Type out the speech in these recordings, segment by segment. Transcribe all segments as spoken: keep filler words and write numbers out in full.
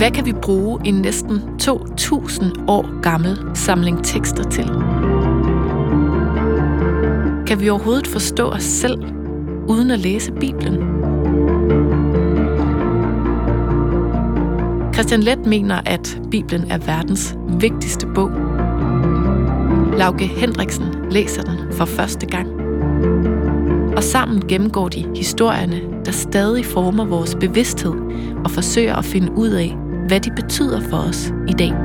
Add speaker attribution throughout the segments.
Speaker 1: Hvad kan vi bruge en næsten to tusind år gammel samling tekster til? Kan vi overhovedet forstå os selv, uden at læse Bibelen? Christian Leth mener, at Bibelen er verdens vigtigste bog. Lauke Hendriksen læser den for første gang. Og sammen gennemgår de historierne, der stadig former vores bevidsthed og forsøger at finde ud af, hvad de betyder for os i dag.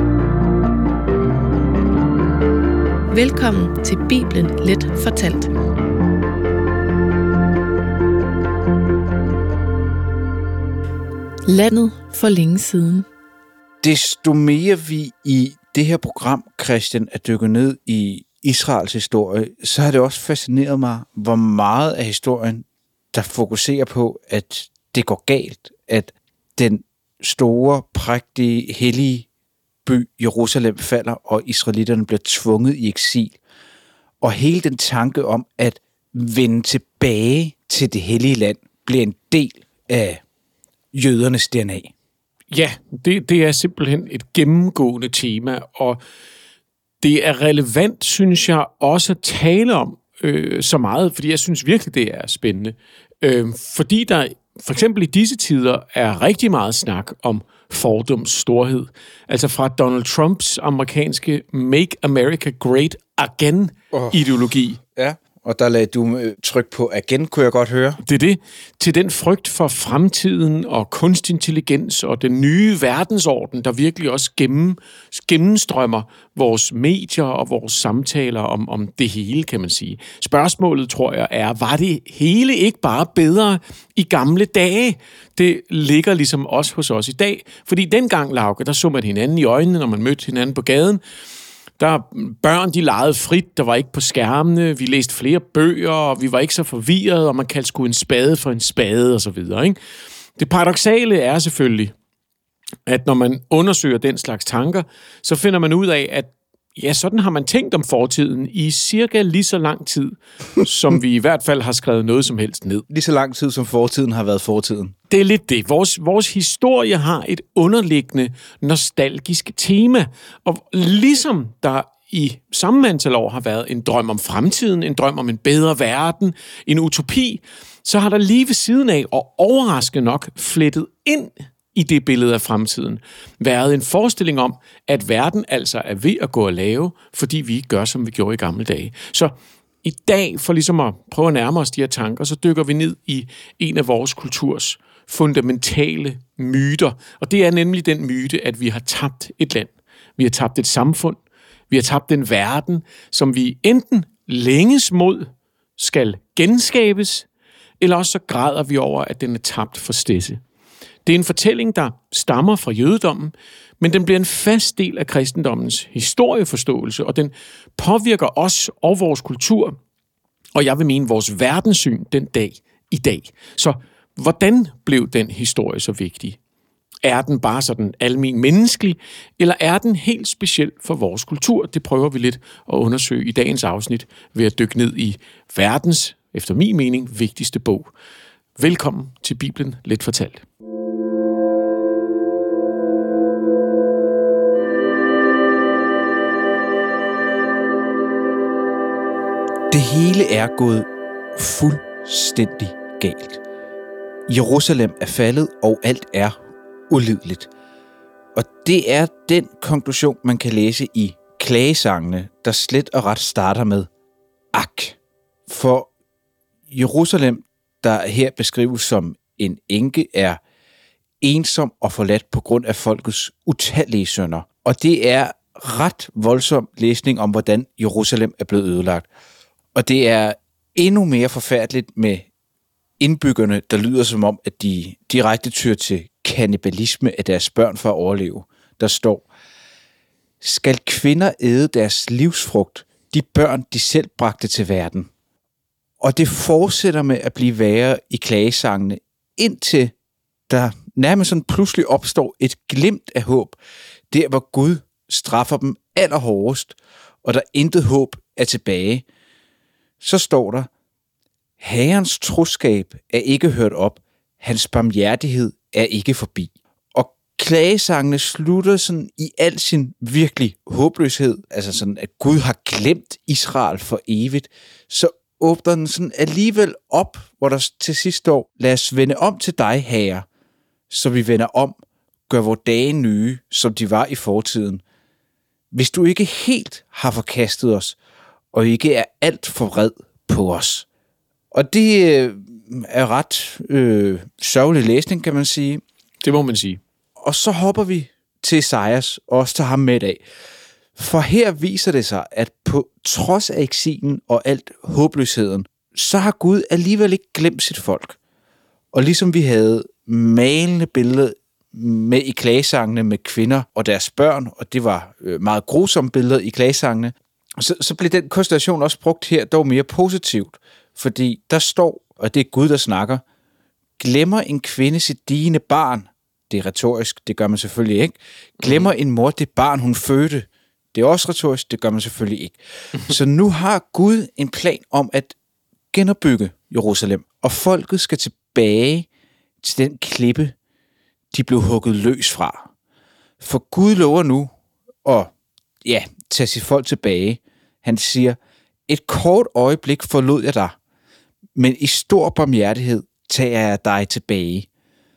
Speaker 1: Velkommen til Bibelen Let fortalt. Landet for længe siden.
Speaker 2: Desto mere vi i det her program, Christian, er dykket ned i Israels historie, så har det også fascineret mig, hvor meget af historien, der fokuserer på, at det går galt, at den store, prægtige, hellige by Jerusalem falder, og israelitterne bliver tvunget i eksil. Og hele den tanke om at vende tilbage til det hellige land, bliver en del af jødernes D N A.
Speaker 3: Ja, det, det er simpelthen et gennemgående tema, og det er relevant, synes jeg, også at tale om øh, så meget, fordi jeg synes virkelig, det er spændende. Øh, fordi der for eksempel i disse tider er rigtig meget snak om fordums storhed. Altså fra Donald Trumps amerikanske Make America Great Again-ideologi.
Speaker 2: Oh, ja, og der lagde du tryk på again, kunne jeg godt høre.
Speaker 3: Det er det. Til den frygt for fremtiden og kunstig intelligens og den nye verdensorden, der virkelig også gennem, gennemstrømmer vores medier og vores samtaler om, om det hele, kan man sige. Spørgsmålet, tror jeg, er, var det hele ikke bare bedre i gamle dage? Det ligger ligesom også hos os i dag. Fordi dengang, Lauke, der så man hinanden i øjnene, når man mødte hinanden på gaden. Der børn, de legede frit, der var ikke på skærmene, vi læste flere bøger, og vi var ikke så forvirrede, og man kaldte sgu en spade for en spade, og så videre, ikke? Det paradoksale er selvfølgelig, at når man undersøger den slags tanker, så finder man ud af, at ja, sådan har man tænkt om fortiden i cirka lige så lang tid, som vi i hvert fald har skrevet noget som helst ned.
Speaker 2: Lige så lang tid, som fortiden har været fortiden.
Speaker 3: Det er lidt det. Vores, vores historie har et underliggende nostalgisk tema, og ligesom der i samme antal år har været en drøm om fremtiden, en drøm om en bedre verden, en utopi, så har der lige ved siden af, og overraskende nok, flettet ind i det billede af fremtiden, været en forestilling om, at verden altså er ved at gå og lave, fordi vi ikke gør, som vi gjorde i gamle dage. Så i dag, for ligesom at prøve at nærme os de her tanker, så dykker vi ned i en af vores kulturs fundamentale myter. Og det er nemlig den myte, at vi har tabt et land. Vi har tabt et samfund. Vi har tabt en verden, som vi enten længes mod skal genskabes, eller også så græder vi over, at den er tabt for stedse. Det er en fortælling, der stammer fra jødedommen, men den bliver en fast del af kristendommens historieforståelse, og den påvirker os og vores kultur, og jeg vil mene vores verdenssyn den dag i dag. Så hvordan blev den historie så vigtig? Er den bare sådan almen menneskelig, eller er den helt speciel for vores kultur? Det prøver vi lidt at undersøge i dagens afsnit ved at dykke ned i verdens, efter min mening, vigtigste bog. Velkommen til Bibelen Let fortalt.
Speaker 2: Det hele er gået fuldstændig galt. Jerusalem er faldet, og alt er ulideligt. Og det er den konklusion, man kan læse i klagesangene, der slet og ret starter med ak. For Jerusalem, der her beskrives som en enke, er ensom og forladt på grund af folkets utallige synder. Og det er ret voldsom læsning om, hvordan Jerusalem er blevet ødelagt. Og det er endnu mere forfærdeligt med indbyggerne, der lyder som om, at de direkte tyr til kannibalisme af deres børn for at overleve. Der står, skal kvinder æde deres livsfrugt, de børn, de selv bragte til verden? Og det fortsætter med at blive værre i klagesangene, indtil der nærmest sådan pludselig opstår et glimt af håb, der hvor Gud straffer dem allerhårdest, og der intet håb er tilbage. Så står der, Herrens troskab er ikke hørt op, hans barmhjertighed er ikke forbi. Og klagesangene slutter sådan i al sin virkelig håbløshed, altså sådan, at Gud har glemt Israel for evigt, så åbner den sådan alligevel op, hvor der til sidst står, lad os vende om til dig, Herre, så vi vender om, gør vores dage nye, som de var i fortiden. Hvis du ikke helt har forkastet os, og ikke er alt for vred på os. Og det øh, er ret øh, sørgelig læsning, kan man sige.
Speaker 3: Det må man sige.
Speaker 2: Og så hopper vi til Esajas, og også tager ham med af. For her viser det sig, at på trods af eksilen og alt håbløsheden, så har Gud alligevel ikke glemt sit folk. Og ligesom vi havde malende billeder med i klagesangene med kvinder og deres børn, og det var meget grusomme billeder i klagesangene, så, så blev den konstellation også brugt her dog mere positivt, fordi der står, og det er Gud, der snakker, glemmer en kvinde sit digende barn, det er retorisk, det gør man selvfølgelig ikke, glemmer en mor det barn, hun fødte, det er også retorisk, det gør man selvfølgelig ikke. Så nu har Gud en plan om at genopbygge Jerusalem, og folket skal tilbage til den klippe, de blev hugget løs fra. For Gud lover nu at ja, tage sit folk tilbage. Han siger, et kort øjeblik forlod jeg dig, men i stor barmhjertighed tager jeg dig tilbage.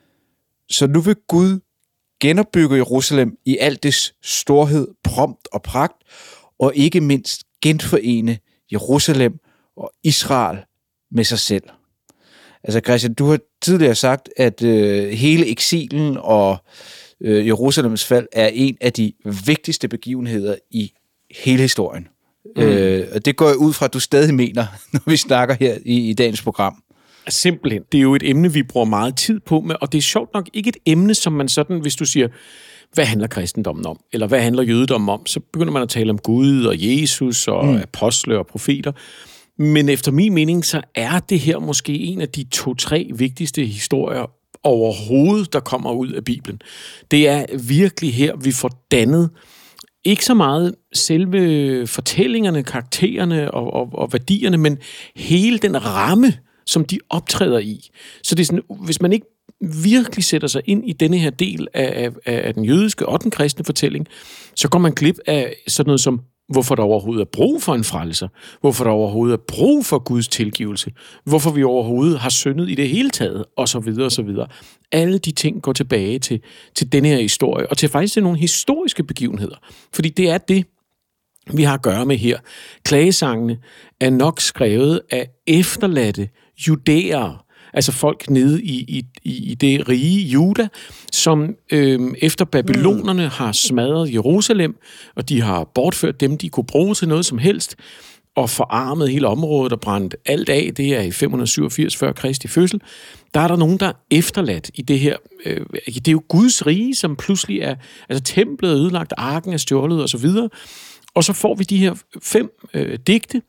Speaker 2: Så nu vil Gud genopbygge Jerusalem i alt dets storhed, prompt og pragt, og ikke mindst genforene Jerusalem og Israel med sig selv. Altså Christian, du har tidligere sagt, at øh, hele eksilen og øh, Jerusalems fald er en af de vigtigste begivenheder i hele historien. Mm. Øh, og det går jeg ud fra, at du stadig mener, når vi snakker her i, i dagens program.
Speaker 3: Simpelthen. Det er jo et emne, vi bruger meget tid på med, og det er sjovt nok ikke et emne, som man sådan, hvis du siger, hvad handler kristendommen om? Eller hvad handler jødedommen om? Så begynder man at tale om Gud og Jesus og mm. apostle og profeter. Men efter min mening, så er det her måske en af de to-tre vigtigste historier overhovedet, der kommer ud af Bibelen. Det er virkelig her, vi får dannet ikke så meget selve fortællingerne, karaktererne og, og, og værdierne, men hele den ramme, som de optræder i. Så det er sådan, hvis man ikke virkelig sætter sig ind i denne her del af, af, af den jødiske og den kristne fortælling, så går man glip af sådan noget som, hvorfor der overhovedet er brug for en frelser, hvorfor der overhovedet er brug for Guds tilgivelse, hvorfor vi overhovedet har syndet i det hele taget, og så videre og så videre. Alle de ting går tilbage til, til denne her historie, og til faktisk til nogle historiske begivenheder. Fordi det er det, vi har at gøre med her. Klagesangene er nok skrevet af efterladte judæere, altså folk nede i, i, i det rige Juda, som øh, efter babylonerne har smadret Jerusalem, og de har bortført dem, de kunne bruge til noget som helst, og forarmet hele området og brændt alt af, det er i fem hundrede syvogfirs før Kristi fødsel, der er der nogen, der er efterladt i det her. Øh, det er jo Guds rige, som pludselig er, altså templet er ødelagt, arken er stjålet og så videre, og så får vi de her fem øh, digte,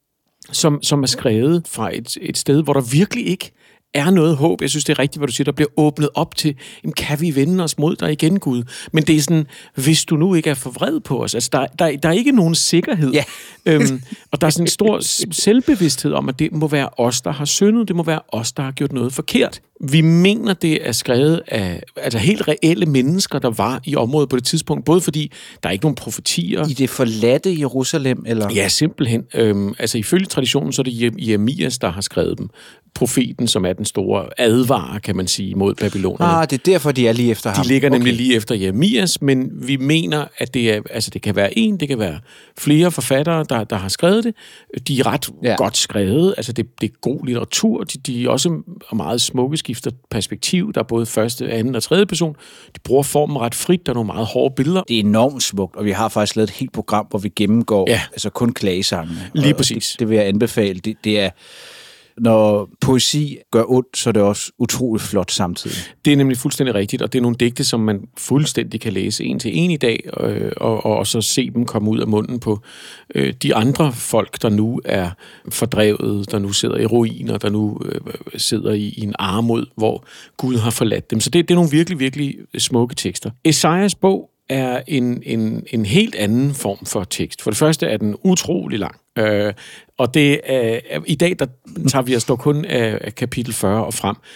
Speaker 3: som, som er skrevet fra et, et sted, hvor der virkelig ikke er noget håb. Jeg synes, det er rigtigt, hvad du siger. Der bliver åbnet op til, jamen, kan vi vende os mod dig igen, Gud? Men det er sådan, hvis du nu ikke er for vred på os. Altså, der, der, der er ikke nogen sikkerhed. Ja. øhm, og der er sådan en stor selvbevidsthed om, at det må være os, der har syndet. Det må være os, der har gjort noget forkert. Vi mener, det er skrevet af altså helt reelle mennesker, der var i området på det tidspunkt. Både fordi der er ikke nogen profetier.
Speaker 2: I det forladte Jerusalem? Eller?
Speaker 3: Ja, simpelthen. Øhm, altså ifølge traditionen, så er det Jeremias, der har skrevet dem. Profeten, som er den store advarer, kan man sige, mod babylonerne.
Speaker 2: Ah, det er derfor, de er lige efter ham.
Speaker 3: De ligger nemlig okay. lige efter Jeremias, men vi mener, at det er, altså det kan være en, det kan være flere forfattere, der, der har skrevet det. De er ret ja. godt skrevet, altså det, det er god litteratur, de, de er også meget smukke, skifter perspektiv, der er både første, anden og tredje person. De bruger formen ret frit, der er nogle meget hårde billeder.
Speaker 2: Det er enormt smukt, og vi har faktisk lavet et helt program, hvor vi gennemgår ja. altså kun klagesangene.
Speaker 3: Lige præcis.
Speaker 2: Det, det vil jeg anbefale. Det, det er når poesi gør ondt, så er det også utroligt flot samtidig.
Speaker 3: Det er nemlig fuldstændig rigtigt, og det er nogle digte, som man fuldstændig kan læse en til en i dag, øh, og, og så se dem komme ud af munden på øh, de andre folk, der nu er fordrevet, der nu sidder i ruiner, der nu øh, sidder i, i en armod, hvor Gud har forladt dem. Så det, det er nogle virkelig, virkelig smukke tekster. Esajas bog er en, en, en helt anden form for tekst. For det første er den utrolig lang. Øh, og det er, i dag der tager vi os dog kun af, af kapitel fyrre og frem.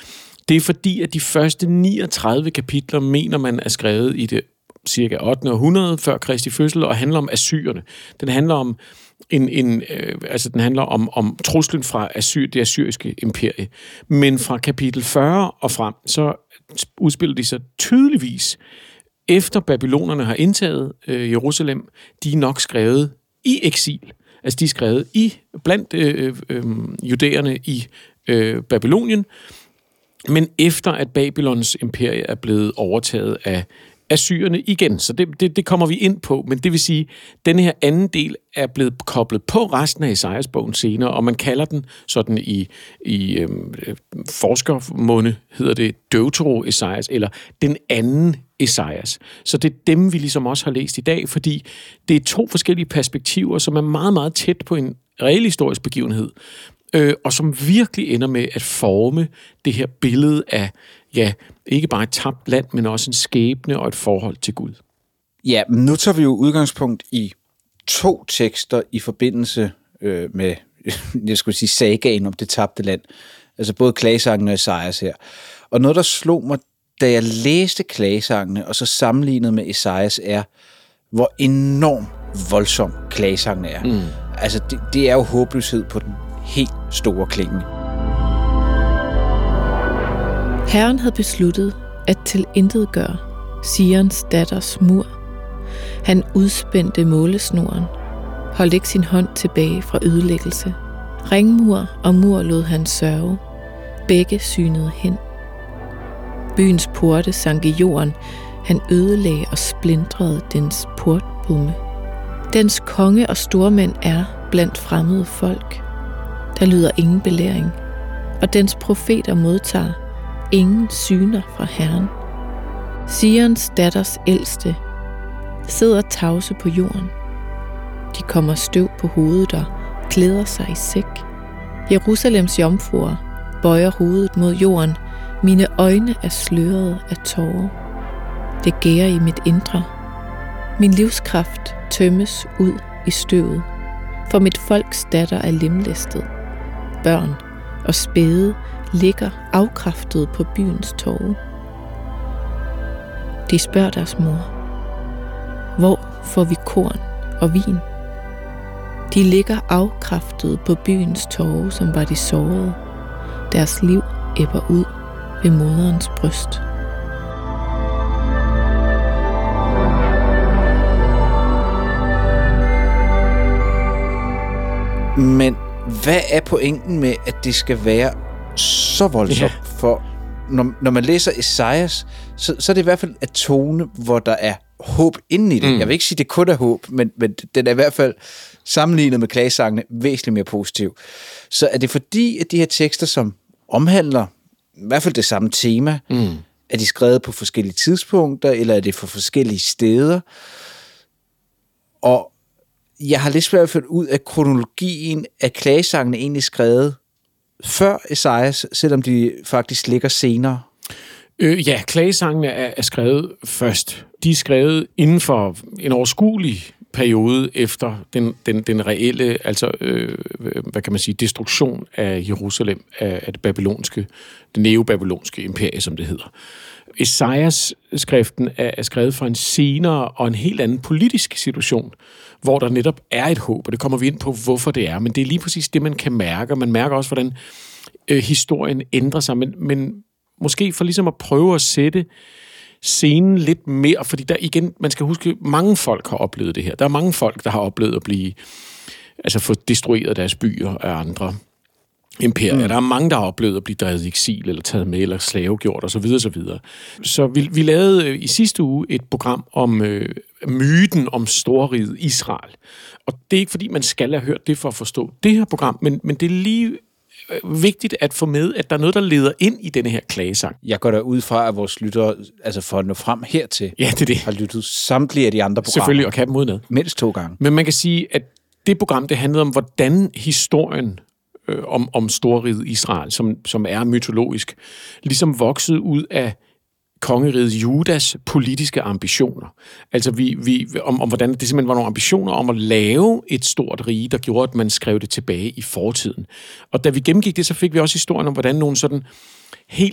Speaker 3: Det er fordi, at de første niogtredive kapitler, mener man, er skrevet i det cirka ottende århundrede før Kristi fødsel, og handler om assyrerne. Den handler om en, en øh, altså den handler om, om truslen fra Assyr, det assyriske imperie. Men fra kapitel fyrre og frem, så udspiller de sig tydeligvis efter babylonerne har indtaget øh, Jerusalem. De er nok skrevet i eksil. Altså de er skrevet i blandt øh, øh, judæerne i øh, Babylonien, men efter at Babylons imperie er blevet overtaget af assyrerne igen. Så det, det, det kommer vi ind på, men det vil sige, at denne her anden del er blevet koblet på resten af Esajas-bogen senere, og man kalder den sådan i, i øh, forskermåne, hedder det Deutero-Esajas, eller den anden Esajas. Så det er dem, vi ligesom også har læst i dag, fordi det er to forskellige perspektiver, som er meget, meget tæt på en reel historisk begivenhed, øh, og som virkelig ender med at forme det her billede af, ja, ikke bare et tabt land, men også en skæbne og et forhold til Gud.
Speaker 2: Ja, nu tager vi jo udgangspunkt i to tekster i forbindelse øh, med, jeg skulle sige, sagaen om det tabte land. Altså både klagesangen og Esajas her. Og noget, der slog mig, da jeg læste klagesangene, og så sammenlignet med Esajas, er, hvor enormt voldsom klagesangen er. Mm. Altså, det, det er jo håbløshed på den helt store klinge.
Speaker 1: Herren havde besluttet at tilintetgøre Sions datters mur. Han udspændte målesnoren, holdt ikke sin hånd tilbage fra ødelæggelse. Ringmur og mur lod han sørge. Begge synede hen. Byens porte sank i jorden. Han ødelagde og splindrede dens portbumme. Dens konge og stormænd er blandt fremmede folk. Der lyder ingen belæring, og dens profeter modtager ingen syner fra Herren. Sions datters ældste sidder tavse på jorden. De kommer støv på hovedet og klæder sig i sæk. Jerusalems jomfruer bøjer hovedet mod jorden. Mine øjne er slørede af tårer. Det gærer i mit indre. Min livskraft tømmes ud i støvet, for mit folks datter er lemlæstet. Børn og spæde ligger afkræftet på byens torve. De spørger deres mor, hvor får vi korn og vin? De ligger afkræftet på byens torve, som var de sårede. Deres liv ebber ud ved moderens bryst.
Speaker 2: Men hvad er pointen med, at det skal være så voldsomt? Ja. For når, når man læser Esajas, så, så er det i hvert fald et tone, hvor der er håb inde i det. Mm. Jeg vil ikke sige, at det kun er håb, men, men den er i hvert fald sammenlignet med klagesangene væsentligt mere positiv. Så er det fordi, at de her tekster, som omhandler i hvert fald det samme tema, mm. er de skrevet på forskellige tidspunkter, eller er det for forskellige steder? Og jeg har lidt i hvert fald ud af kronologien, at klagesangene egentlig skrevet før Esajas, selvom de faktisk ligger senere.
Speaker 3: Øh, ja, klagesangene er, er skrevet først. De er skrevet inden for en overskuelig periode efter den, den, den reelle, altså, øh, hvad kan man sige, destruktion af Jerusalem, af, af det babylonske, det neobabylonske imperie, som det hedder. Esajas-skriften er, er skrevet fra en senere og en helt anden politisk situation, hvor der netop er et håb, og det kommer vi ind på, hvorfor det er, men det er lige præcis det, man kan mærke, og man mærker også, hvordan øh, historien ændrer sig, men, men måske for ligesom at prøve at sætte scenen lidt mere, fordi der igen, man skal huske, mange folk har oplevet det her. Der er mange folk, der har oplevet at blive, altså få destrueret deres byer af andre imperier. Mm. Der er mange, der har oplevet at blive drevet i eksil, eller taget med, eller slavegjort, og så videre, så videre. Så vi, vi lavede øh, i sidste uge et program om øh, myten om storriget Israel. Og det er ikke, fordi man skal have hørt det for at forstå det her program, men, men det er lige vigtigt at få med, at der er noget, der leder ind i denne her klagesang.
Speaker 2: Jeg går der ud fra, at vores lyttere, altså for at nå frem hertil,
Speaker 3: ja, det er det.
Speaker 2: har lyttet samtlige af de andre programmer.
Speaker 3: Selvfølgelig, og kan dem udenad.
Speaker 2: Mindst to gange.
Speaker 3: Men man kan sige, at det program, det handlede om, hvordan historien øh, om, om storriget Israel, som, som er mytologisk, ligesom voksede ud af kongeriget Judas politiske ambitioner. Altså vi, vi, om, om hvordan det simpelthen var nogle ambitioner om at lave et stort rige, der gjorde, at man skrev det tilbage i fortiden. Og da vi gennemgik det, så fik vi også historien om, hvordan nogle sådan helt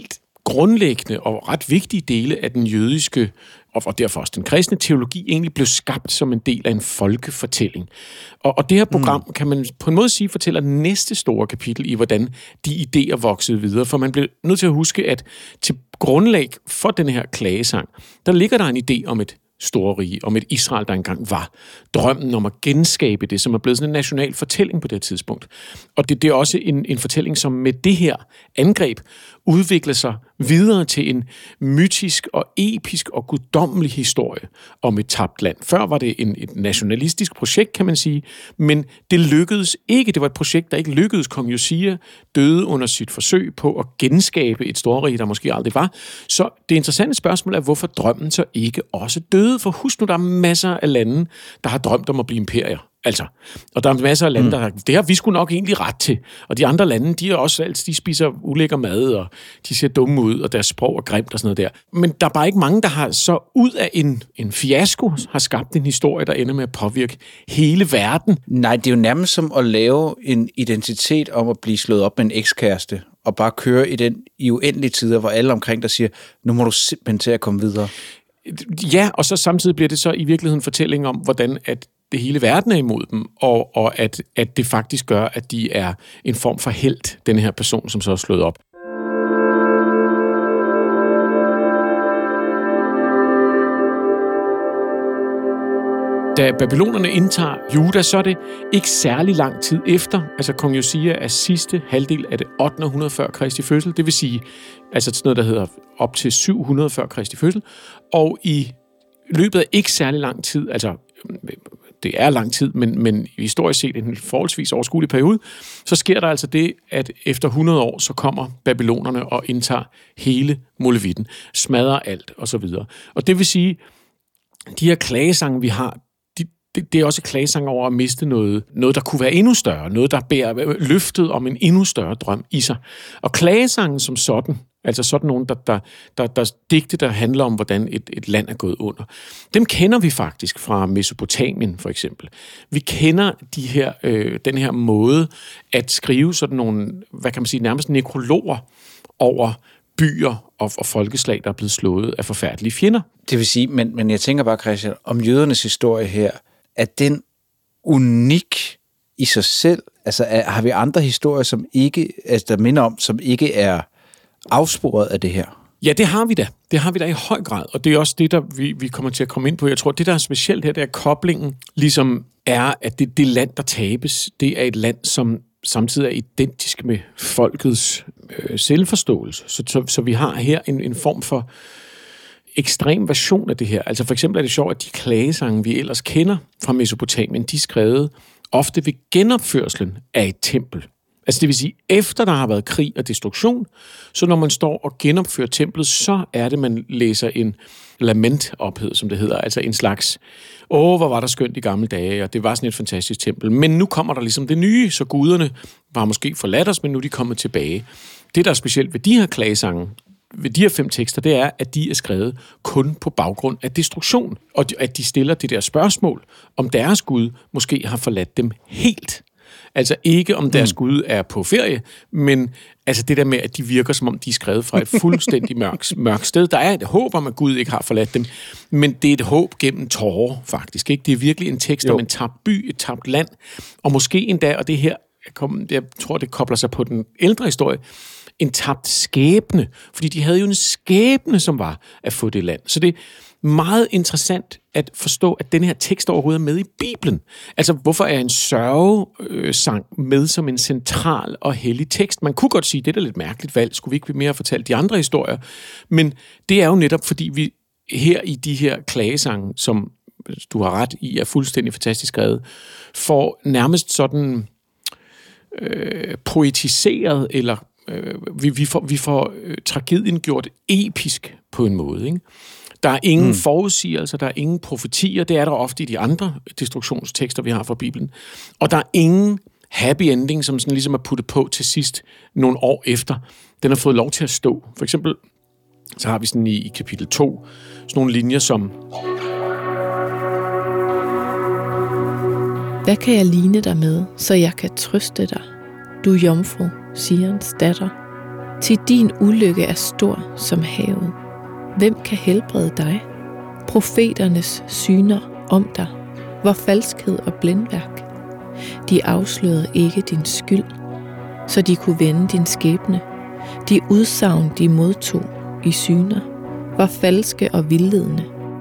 Speaker 3: grundlæggende og ret vigtige dele af den jødiske, og derfor også den kristne teologi, egentlig blev skabt som en del af en folkefortælling. Og, og det her program, mm. kan man på en måde sige, fortæller næste store kapitel i, hvordan de idéer voksede videre. For man bliver nødt til at huske, at til grundlag for den her klagesang, der ligger der en idé om et store rige, om et Israel, der engang var. Drømmen om at genskabe det, som er blevet sådan en national fortælling på det tidspunkt. Og det, det er også en, en fortælling, som med det her angreb udvikler sig videre til en mytisk og episk og guddommelig historie om et tabt land. Før var det en, et nationalistisk projekt, kan man sige, men det lykkedes ikke. Det var et projekt, der ikke lykkedes. Kong Josia døde under sit forsøg på at genskabe et storrige, der måske aldrig var. Så det interessante spørgsmål er, hvorfor drømmen så ikke også døde? For husk nu, der er masser af lande, der har drømt om at blive imperier. Altså, og der er masser af lande, der har, det har vi sgu nok egentlig ret til. Og de andre lande, de er også altid, de spiser ulækker mad, og de ser dumme ud, og deres sprog er grimt og sådan noget der. Men der er bare ikke mange, der har så ud af en, en fiasko, har skabt en historie, der ender med at påvirke hele verden.
Speaker 2: Nej, det er jo nærmest som at lave en identitet om at blive slået op med en ekskæreste, og bare køre i den i uendelige tider, hvor alle omkring der siger, nu må du simpelthen til at komme videre.
Speaker 3: Ja, og så samtidig bliver det så i virkeligheden fortælling om, hvordan at det hele verden er imod dem, og, og at, at det faktisk gør, at de er en form for helt, den her person, som så er slået op. Da babylonerne indtager Juda, så er det ikke særlig lang tid efter. Altså kong Josia er sidste halvdel af det ottende århundrede før Kristi fødsel. Det vil sige, altså sådan noget, der hedder op til syv hundrede før Kristi fødsel. Og i løbet af ikke særlig lang tid, altså det er lang tid, men, men historisk set en forholdsvis overskuelig periode, så sker der altså det, at efter hundrede år, så kommer babylonerne og indtager hele molevitten, smadrer alt og så videre. Og det vil sige, de her klagesange, vi har, de, det, det er også klagesange over at miste noget, noget, der kunne være endnu større, noget, der bærer løftet om en endnu større drøm i sig. Og klagesangen som sådan, altså sådan nogle, der, der, der, der digte, der handler om, hvordan et, et land er gået under. Dem kender vi faktisk fra Mesopotamien, for eksempel. Vi kender de her, øh, den her måde at skrive sådan nogle, hvad kan man sige, nærmest nekrologer over byer og, og folkeslag, der er blevet slået af forfærdelige fjender.
Speaker 2: Det vil sige, men, men jeg tænker bare, Christian, om jødernes historie her, at den unik i sig selv, altså er, har vi andre historier, som ikke, altså der minder om, som ikke er afsporet af det her?
Speaker 3: Ja, det har vi da. Det har vi da i høj grad, og det er også det, der vi, vi kommer til at komme ind på. Jeg tror, det, der er specielt her, det er koblingen, ligesom er, at det, det land, der tabes, det er et land, som samtidig er identisk med folkets øh, selvforståelse. Så, så, så vi har her en, en form for ekstrem version af det her. Altså for eksempel er det sjovt, at de klagesange, vi ellers kender fra Mesopotamien, de er skrevet ofte ved genopførslen af et tempel. Altså det vil sige, efter der har været krig og destruktion, så når man står og genopfører templet, så er det, man læser en lament ophed, som det hedder, altså en slags, åh, hvor var der skønt i gamle dage, og det var sådan et fantastisk tempel. Men nu kommer der ligesom det nye, så guderne var måske forladt os, men nu er de kommet tilbage. Det, der er specielt ved de her klagesange, ved de her fem tekster, det er, at de er skrevet kun på baggrund af destruktion, og at de stiller det der spørgsmål, om deres Gud måske har forladt dem helt. Altså ikke om deres mm. Gud er på ferie, men altså det der med, at de virker som om, de er skrevet fra et fuldstændig mørkt mørk sted. Der er et håb om, at Gud ikke har forladt dem, men det er et håb gennem tårer, faktisk. Ikke? Det er virkelig en tekst jo. Om en tabt by, et tabt land, og måske endda, og det her, jeg tror, det kobler sig på den ældre historie, en tabt skæbne, fordi de havde jo en skæbne, som var at få det land. Så det er meget interessant at forstå, at den her tekst overhovedet er med i Bibelen. Altså, hvorfor er en sørgesang med som en central og hellig tekst? Man kunne godt sige, det er lidt mærkeligt valg, skulle vi ikke mere fortælle de andre historier? Men det er jo netop, fordi vi her i de her klagesange, som du har ret i, er fuldstændig fantastisk skrevet, får nærmest sådan øh, poetiseret, eller øh, vi, vi får, vi får øh, tragedien gjort episk på en måde, ikke? Der er ingen mm. forudsigelser, der er ingen profetier, det er der ofte i de andre destruktionstekster, vi har fra Bibelen. Og der er ingen happy ending, som sådan ligesom er puttet på til sidst nogle år efter. Den har fået lov til at stå. For eksempel, så har vi sådan i, i kapitel to, sådan nogle linjer som:
Speaker 1: Hvad kan jeg ligne dig med, så jeg kan trøste dig, du jomfru, Sions datter? Til din ulykke er stor som havet. Hvem kan helbrede dig? Profeternes syner om dig var falskhed og blændværk. De afslørede ikke din skyld, så de kunne vende din skæbne. De udsagn, de modtog i syner, var falske og vildledende.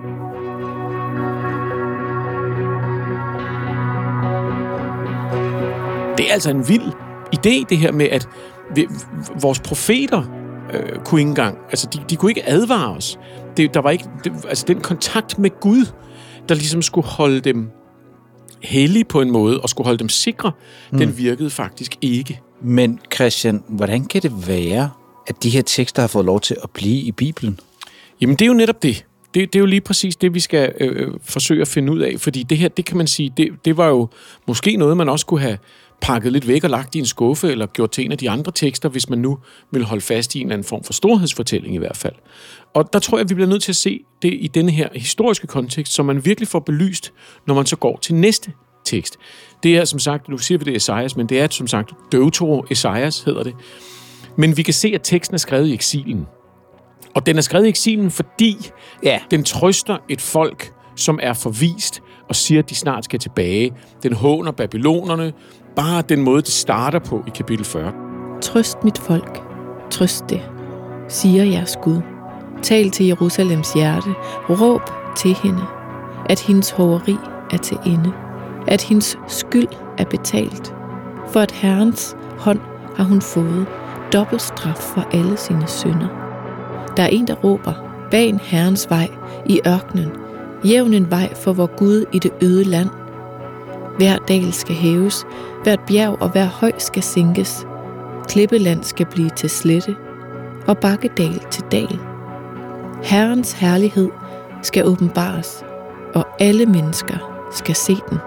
Speaker 3: Det er altså en vild idé, det her med, at vi, vores profeter øh, kunne ikke engang, altså de, de kunne ikke advare os. Det, der var ikke, det, altså den kontakt med Gud, der ligesom skulle holde dem hellige på en måde, og skulle holde dem sikre, mm. den virkede faktisk ikke.
Speaker 2: Men Christian, hvordan kan det være, at de her tekster har fået lov til at blive i Bibelen?
Speaker 3: Jamen det er jo netop det. Det, det er jo lige præcis det, vi skal øh, forsøge at finde ud af, fordi det her, det kan man sige, det, det var jo måske noget, man også kunne have pakket lidt væk og lagt i en skuffe, eller gjort til en af de andre tekster, hvis man nu vil holde fast i en eller anden form for storhedsfortælling i hvert fald. Og der tror jeg, vi bliver nødt til at se det i denne her historiske kontekst, som man virkelig får belyst, når man så går til næste tekst. Det er som sagt, nu siger vi det er Esajas, men det er som sagt Deutero Esajas hedder det. Men vi kan se, at teksten er skrevet i eksilen. Og den er skrevet i eksilen, fordi ja. den trøster et folk, som er forvist og siger, at de snart skal tilbage. Den håner babylonerne. Bare den måde, det starter på i kapitel fyrre.
Speaker 1: Trøst mit folk. Trøst det, siger jeres Gud. Tal til Jerusalems hjerte. Råb til hende, at hendes hoveri er til ende. At hendes skyld er betalt. For at Herrens hånd har hun fået dobbelt straf for alle sine synder. Der er en, der råber, ban Herrens vej i ørkenen. Jævn en vej for vor Gud i det øde land. Hver dal skal hæves, hvert bjerg og hver høj skal sænkes. Klippeland skal blive til slette, og bakkedal til dal. Herrens herlighed skal åbenbares, og alle mennesker skal se den.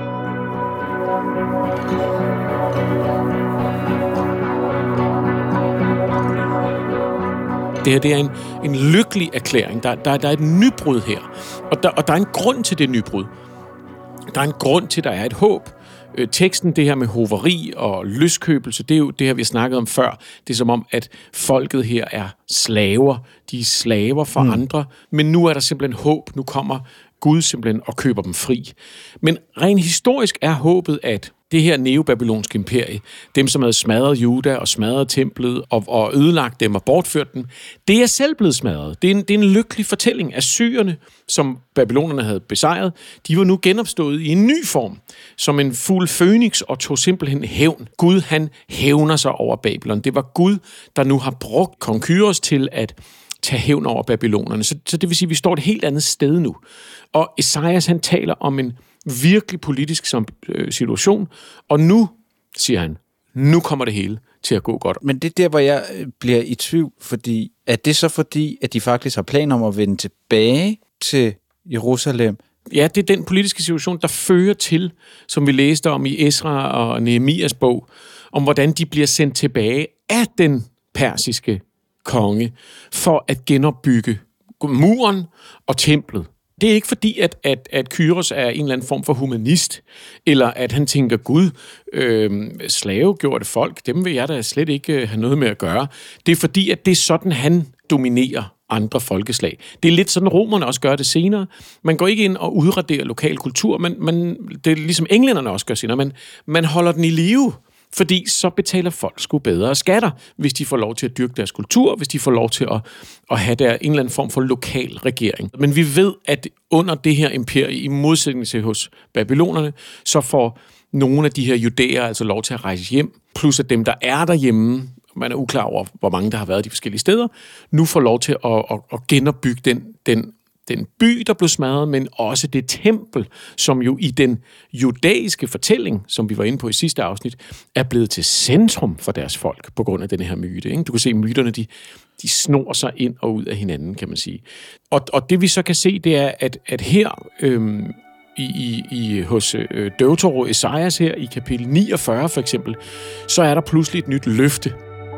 Speaker 3: Det her det er en, en lykkelig erklæring. Der, der, der er et nybrud her, og der, og der er en grund til det nybrud. Der er en grund til, at der er et håb. Øh, teksten, det her med hoveri og lyskøbelse, det er jo det her, vi har snakket om før. Det er som om, at folket her er slaver. De er slaver for mm. andre, men nu er der simpelthen håb. Nu kommer Gud simpelthen og køber dem fri. Men rent historisk er håbet, at det her neobabylonske imperie, dem som havde smadret Juda og smadret templet og, og ødelagt dem og bortført dem, det er selv blevet smadret. Det er en, det er en lykkelig fortælling. Assyrerne, som babylonerne havde besejret, de var nu genopstået i en ny form, som en fugl fønix og tog simpelthen hævn. Gud, han hævner sig over Babylon. Det var Gud, der nu har brugt kong Kyros til at tage hævn over babylonerne. Så, så det vil sige, at vi står et helt andet sted nu. Og Esajas, han taler om en virkelig politisk situation, og nu, siger han, nu kommer det hele til at gå godt.
Speaker 2: Men det er der, hvor jeg bliver i tvivl, fordi er det så fordi, at de faktisk har planer om at vende tilbage til Jerusalem?
Speaker 3: Ja, det er den politiske situation, der fører til, som vi læste om i Esra og Nehemias bog, om hvordan de bliver sendt tilbage af den persiske konge for at genopbygge muren og templet. Det er ikke fordi, at, at, at Kyros er en eller anden form for humanist, eller at han tænker, Gud, øh, slavegjorte folk, dem vil jeg da slet ikke have noget med at gøre. Det er fordi, at det er sådan, han dominerer andre folkeslag. Det er lidt sådan, romerne også gør det senere. Man går ikke ind og udraderer lokal kultur, men man, det er ligesom englænderne også gør senere. Man, man holder den i live, fordi så betaler folk sgu bedre skatter, hvis de får lov til at dyrke deres kultur, hvis de får lov til at, at have der en eller anden form for lokal regering. Men vi ved, at under det her imperie, i modsætning til hos babylonerne, så får nogle af de her judæer altså lov til at rejse hjem, plus at dem, der er derhjemme, man er uklar over, hvor mange der har været de forskellige steder, nu får lov til at, at, at genopbygge den, den den by, der blev smadret, men også det tempel, som jo i den judæiske fortælling, som vi var inde på i sidste afsnit, er blevet til centrum for deres folk, på grund af den her myte. Ikke? Du kan se, myterne, de, de snor sig ind og ud af hinanden, kan man sige. Og, og det vi så kan se, det er, at, at her øhm, i, i, i, hos øh, Deutero Esajas her, i kapitel niogfyrre for eksempel, så er der pludselig et nyt løfte.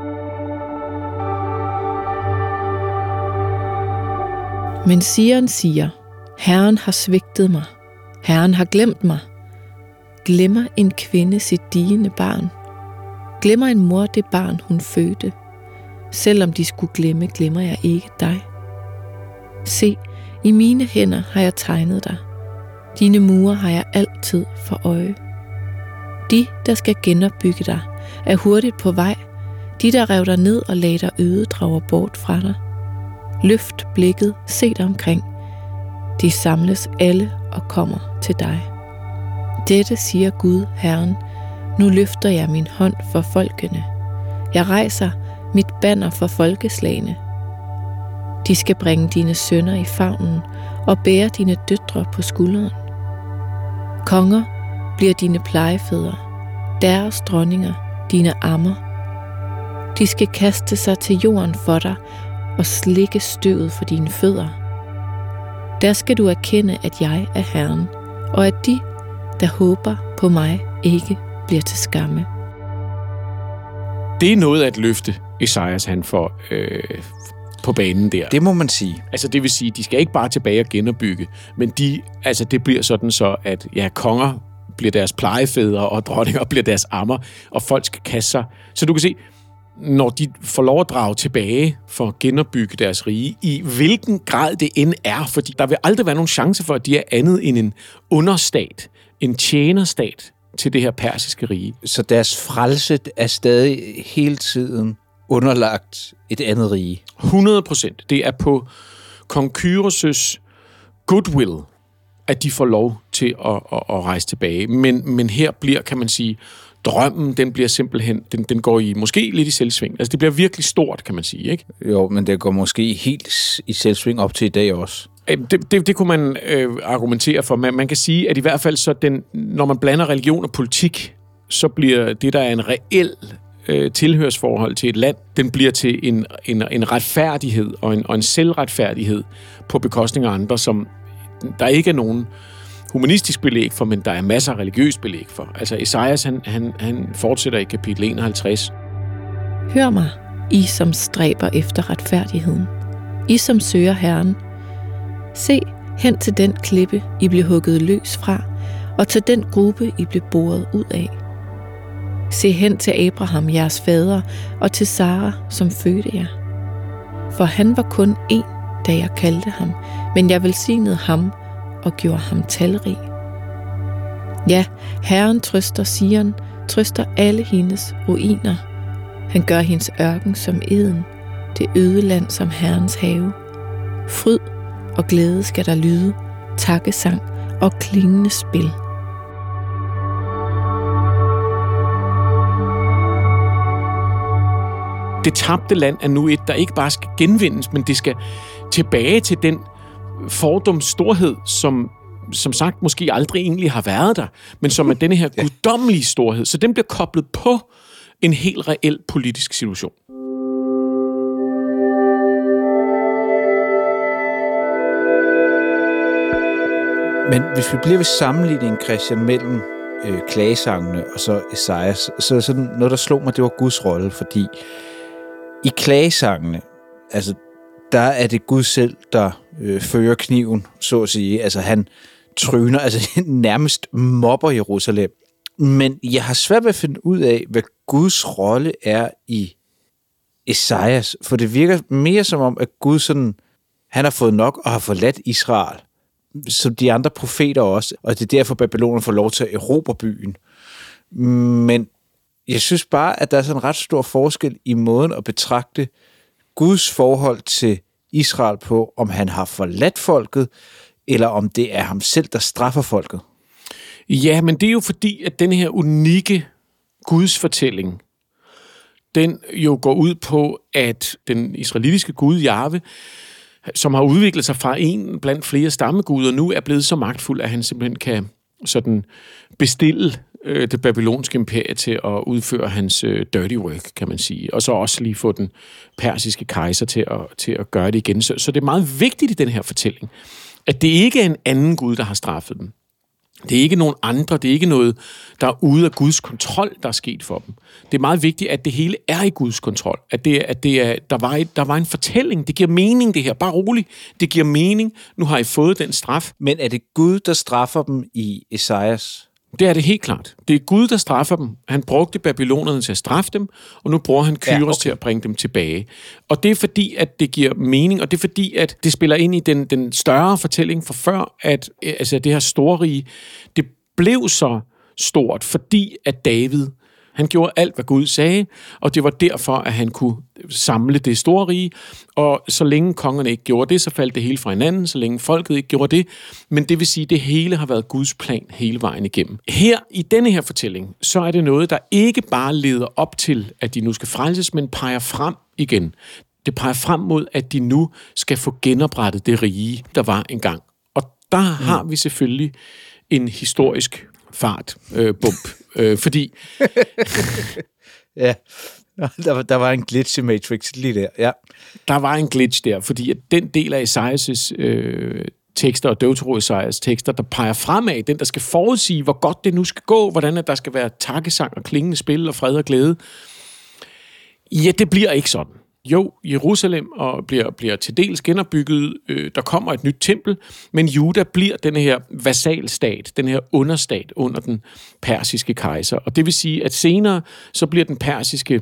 Speaker 1: Men Sion siger, Herren har svigtet mig. Herren har glemt mig. Glemmer en kvinde sit digende barn. Glemmer en mor det barn, hun fødte. Selvom de skulle glemme, glemmer jeg ikke dig. Se, i mine hænder har jeg tegnet dig. Dine mure har jeg altid for øje. De, der skal genopbygge dig, er hurtigt på vej. De, der rev dig ned og lagde dig øde, drager bort fra dig. Løft blikket, se dig omkring. De samles alle og kommer til dig. Dette siger Gud, Herren. Nu løfter jeg min hånd for folkene. Jeg rejser mit banner for folkeslagene. De skal bringe dine sønner i favnen og bære dine døtre på skulderen. Konger bliver dine plejefædre, deres dronninger, dine ammer. De skal kaste sig til jorden for dig og slikke støvet for dine fødder. Der skal du erkende, at jeg er Herren, og at de, der håber på mig, ikke bliver til skamme.
Speaker 3: Det er noget af et løfte, Esajas han får øh, på banen der.
Speaker 2: Det må man sige.
Speaker 3: Altså det vil sige, de skal ikke bare tilbage og genopbygge, men de, altså det bliver sådan så, at ja, konger bliver deres plejefædre, og dronninger bliver deres ammer, og folk skal kaste sig. Så du kan se, når de får lov at drage tilbage for at genopbygge deres rige, i hvilken grad det end er, fordi der vil aldrig være nogen chance for, at de er andet end en understat, en tjenerstat til det her persiske rige.
Speaker 2: Så deres frelse er stadig hele tiden underlagt et andet rige?
Speaker 3: hundrede procent. Det er på kong Kyros' goodwill, at de får lov til at, at, at rejse tilbage. Men, men her bliver, kan man sige, drømmen, den bliver simpelthen, den, den går i måske lidt i selvsving. Altså det bliver virkelig stort, kan man sige, ikke?
Speaker 2: Jo, men det går måske helt i selvsving op til i dag også.
Speaker 3: Det, det, det kunne man øh, argumentere for. Man, man kan sige, at i hvert fald, så den, når man blander religion og politik, så bliver det, der er en reel øh, tilhørsforhold til et land, den bliver til en, en, en retfærdighed og en, og en selvretfærdighed på bekostning af andre, som der ikke er nogen humanistisk belæg for, men der er masser af religiøs belæg for. Altså Esajas, han, han, han fortsætter i kapitel enoghalvtreds.
Speaker 1: Hør mig, I som stræber efter retfærdigheden. I som søger Herren. Se hen til den klippe, I blev hugget løs fra, og til den gruppe, I blev boret ud af. Se hen til Abraham, jeres fader, og til Sara, som fødte jer. For han var kun én, da jeg kaldte ham, men jeg velsignede ham og gjorde ham talrig. Ja, Herren trøster Sion, trøster alle hendes ruiner. Han gør hendes ørken som eden, det øde land som Herrens have. Fryd og glæde skal der lyde, takkesang og klingende spil.
Speaker 3: Det tabte land er nu et, der ikke bare skal genvindes, men det skal tilbage til den fordums storhed, som, som sagt måske aldrig egentlig har været der, men som er denne her guddommelige storhed. Så den bliver koblet på en helt reel politisk situation.
Speaker 2: Men hvis vi bliver ved sammenligningen, Christian, mellem øh, klagesangene og så Esajas, så er sådan noget, der slog mig, det var Guds rolle, fordi i klagesangene, altså der er det Gud selv, der øh, fører kniven, så at sige. Altså han tryner, altså nærmest mobber Jerusalem. Men jeg har svært ved at finde ud af, hvad Guds rolle er i Esajas, for det virker mere som om, at Gud sådan, han har fået nok og har forladt Israel, som de andre profeter også, og det er derfor, Babylonien får lov til at erobre byen. Men jeg synes bare, at der er sådan en ret stor forskel i måden at betragte Guds forhold til Israel på, om han har forladt folket, eller om det er ham selv, der straffer folket.
Speaker 3: Ja, men det er jo fordi, at den her unikke Guds fortælling, den jo går ud på, at den israelitiske Gud, Jahve, som har udviklet sig fra en blandt flere stammeguder, nu er blevet så magtfuld, at han simpelthen kan sådan bestille øh, det babylonske imperie til at udføre hans øh, dirty work, kan man sige. Og så også lige få den persiske kejser til at, til at gøre det igen. Så, så det er meget vigtigt i den her fortælling, at det ikke er en anden Gud, der har straffet dem. Det er ikke nogen andre, det er ikke noget, der er ude af Guds kontrol, der er sket for dem. Det er meget vigtigt, at det hele er i Guds kontrol. At, det, at det er, der, var et, der var en fortælling. Det giver mening, det her. Bare roligt. Det giver mening. Nu har I fået den straf.
Speaker 2: Men er det Gud, der straffer dem i Esajas?
Speaker 3: Det er det helt klart. Det er Gud, der straffer dem. Han brugte babylonerne til at straffe dem, og nu bruger han Kyros ja, okay. til at bringe dem tilbage. Og det er fordi, at det giver mening, og det er fordi, at det spiller ind i den, den større fortælling fra før, at altså, det her storrige, det blev så stort, fordi at David, han gjorde alt, hvad Gud sagde, og det var derfor, at han kunne samle det store rige, og så længe kongerne ikke gjorde det, så faldt det hele fra hinanden, så længe folket ikke gjorde det, men det vil sige, at det hele har været Guds plan hele vejen igennem. Her, i denne her fortælling, så er det noget, der ikke bare leder op til, at de nu skal frelses, men peger frem igen. Det peger frem mod, at de nu skal få genoprettet det rige, der var engang. Og der mm. har vi selvfølgelig en historisk fart, øh, bump, øh, fordi...
Speaker 2: ja, der var, der var en glitch i Matrix lige der, ja.
Speaker 3: Der var en glitch der, fordi at den del af Esajas øh, tekster, og Deutero-Esajas tekster, der peger fremad, den der skal forudsige, hvor godt det nu skal gå, hvordan at der skal være takkesang og klingende spil og fred og glæde, ja, det bliver ikke sådan. Jo, Jerusalem og bliver, bliver til dels genopbygget, øh, der kommer et nyt tempel, men Juda bliver den her vasalstat, den her understat under den persiske kejser. Og det vil sige, at senere så bliver den persiske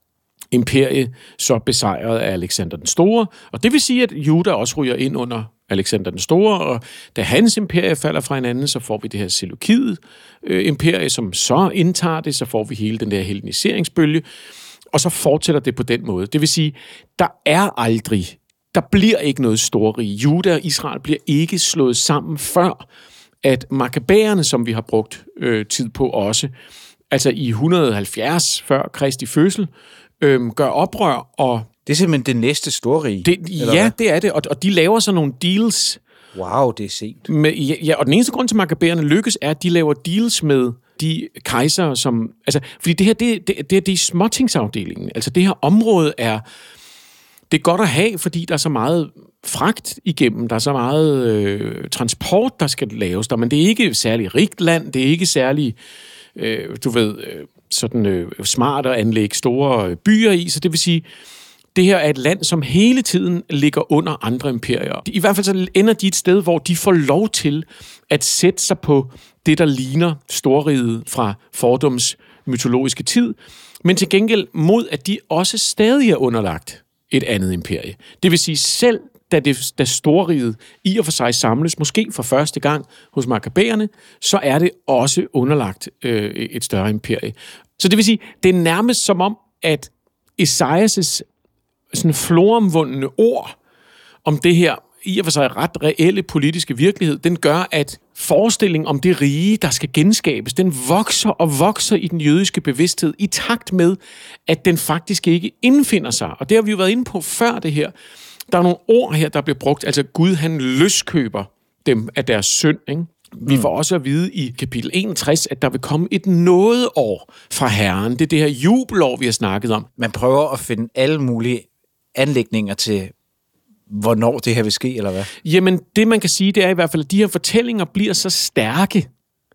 Speaker 3: imperie så besejret af Alexander den Store, og det vil sige, at Juda også ryger ind under Alexander den Store, og da hans imperie falder fra hinanden, så får vi det her Seleukid-imperie, som så indtager det, så får vi hele den der helleniseringsbølge, og så fortsætter det på den måde. Det vil sige, der er aldrig, der bliver ikke noget storrige. Juda og Israel bliver ikke slået sammen før, at makkabæerne, som vi har brugt øh, tid på også, altså i et hundrede og halvfjerds før Kristi fødsel, øh, gør oprør, og...
Speaker 2: Det er simpelthen det næste storrige?
Speaker 3: Det, ja, hvad? Det er det, og, og de laver så nogle deals.
Speaker 2: Wow, det er sent.
Speaker 3: Med, ja, og den eneste grund til, at makkabæerne lykkes, er, at de laver deals med de kejsere, som... Altså, fordi det her, det, det, det er de småtingsafdelingen. Altså, det her område er... Det er godt at have, fordi der er så meget fragt igennem, der er så meget øh, transport, der skal laves der, men det er ikke særlig rigt land, det er ikke særlig, øh, du ved, øh, sådan øh, smart at anlægge store byer i, så det vil sige, det her er et land, som hele tiden ligger under andre imperier. I hvert fald så ender de et sted, hvor de får lov til at sætte sig på det, der ligner storriget fra fordums mytologiske tid, men til gengæld mod, at de også stadig er underlagt et andet imperie. Det vil sige, selv da, det, da storriget i og for sig samles, måske for første gang hos makkabæerne, så er det også underlagt øh, et større imperie. Så det vil sige, det er nærmest som om, at Esajas' sådan floromvundne ord om det her i og for sig ret reelle politiske virkelighed, den gør, at forestillingen om det rige, der skal genskabes, den vokser og vokser i den jødiske bevidsthed i takt med, at den faktisk ikke indfinder sig. Og det har vi jo været inde på før det her. Der er nogle ord her, der bliver brugt. Altså Gud, han løskøber dem af deres synd, ikke? Vi får også at vide i kapitel enogtres, at der vil komme et nådeår fra Herren. Det er det her jubelår, vi har snakket om.
Speaker 2: Man prøver at finde alle mulige anlægninger til, hvornår det her vil ske, eller hvad?
Speaker 3: Jamen, det man kan sige, det er i hvert fald, at de her fortællinger bliver så stærke.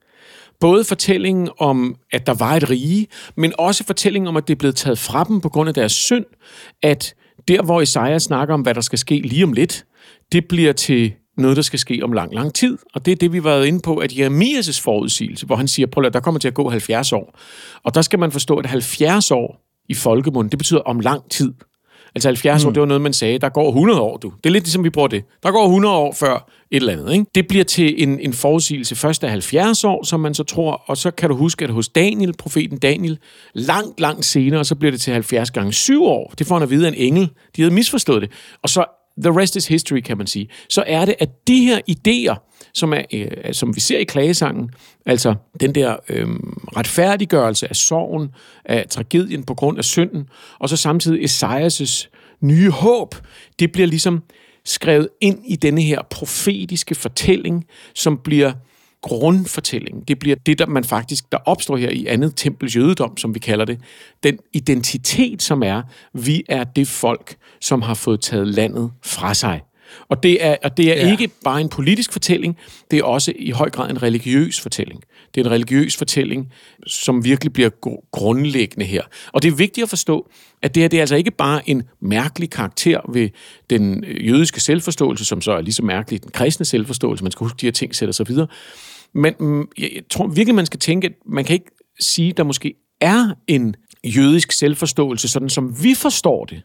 Speaker 3: Både fortællingen om, at der var et rige, men også fortællingen om, at det er blevet taget fra dem på grund af deres synd, at der, hvor Esaja snakker om, hvad der skal ske lige om lidt, det bliver til noget, der skal ske om lang, lang tid. Og det er det, vi var inde på, at Jeremias' forudsigelse, hvor han siger, prøv at der kommer til at gå halvfjerds år. Og der skal man forstå, at halvfjerds år i folkemund, det betyder om lang tid. Altså halvfjerds mm. år, det var noget, man sagde, der går hundrede år, du. Det er lidt ligesom, vi bruger det. Der går hundrede år før et eller andet, ikke? Det bliver til en, en forudsigelse først af halvfjerds år, som man så tror, og så kan du huske, at hos Daniel, profeten Daniel, langt, langt senere, så bliver det til halvfjerds gange syv år. Det får han at vide af en engel. De havde misforstået det. Og så, the rest is history, kan man sige. Så er det, at de her idéer, som, er, øh, som vi ser i klagesangen, altså den der øh, retfærdiggørelse af sorgen, af tragedien på grund af synden, og så samtidig Esajas' nye håb, det bliver ligesom skrevet ind i denne her profetiske fortælling, som bliver grundfortælling. Det bliver det, der man faktisk, der opstår her i andet tempels jødedom, som vi kalder det. Den identitet, som er, vi er det folk, som har fået taget landet fra sig. Og det er, og det er ja. ikke bare en politisk fortælling, det er også i høj grad en religiøs fortælling. Det er en religiøs fortælling, som virkelig bliver grundlæggende her. Og det er vigtigt at forstå, at det her det er altså ikke bare en mærkelig karakter ved den jødiske selvforståelse, som så er lige så mærkelig den kristne selvforståelse, man skal huske, de her ting sætter sig videre. Men jeg tror virkelig, man skal tænke, at man kan ikke sige, at der måske er en jødisk selvforståelse, sådan som vi forstår det,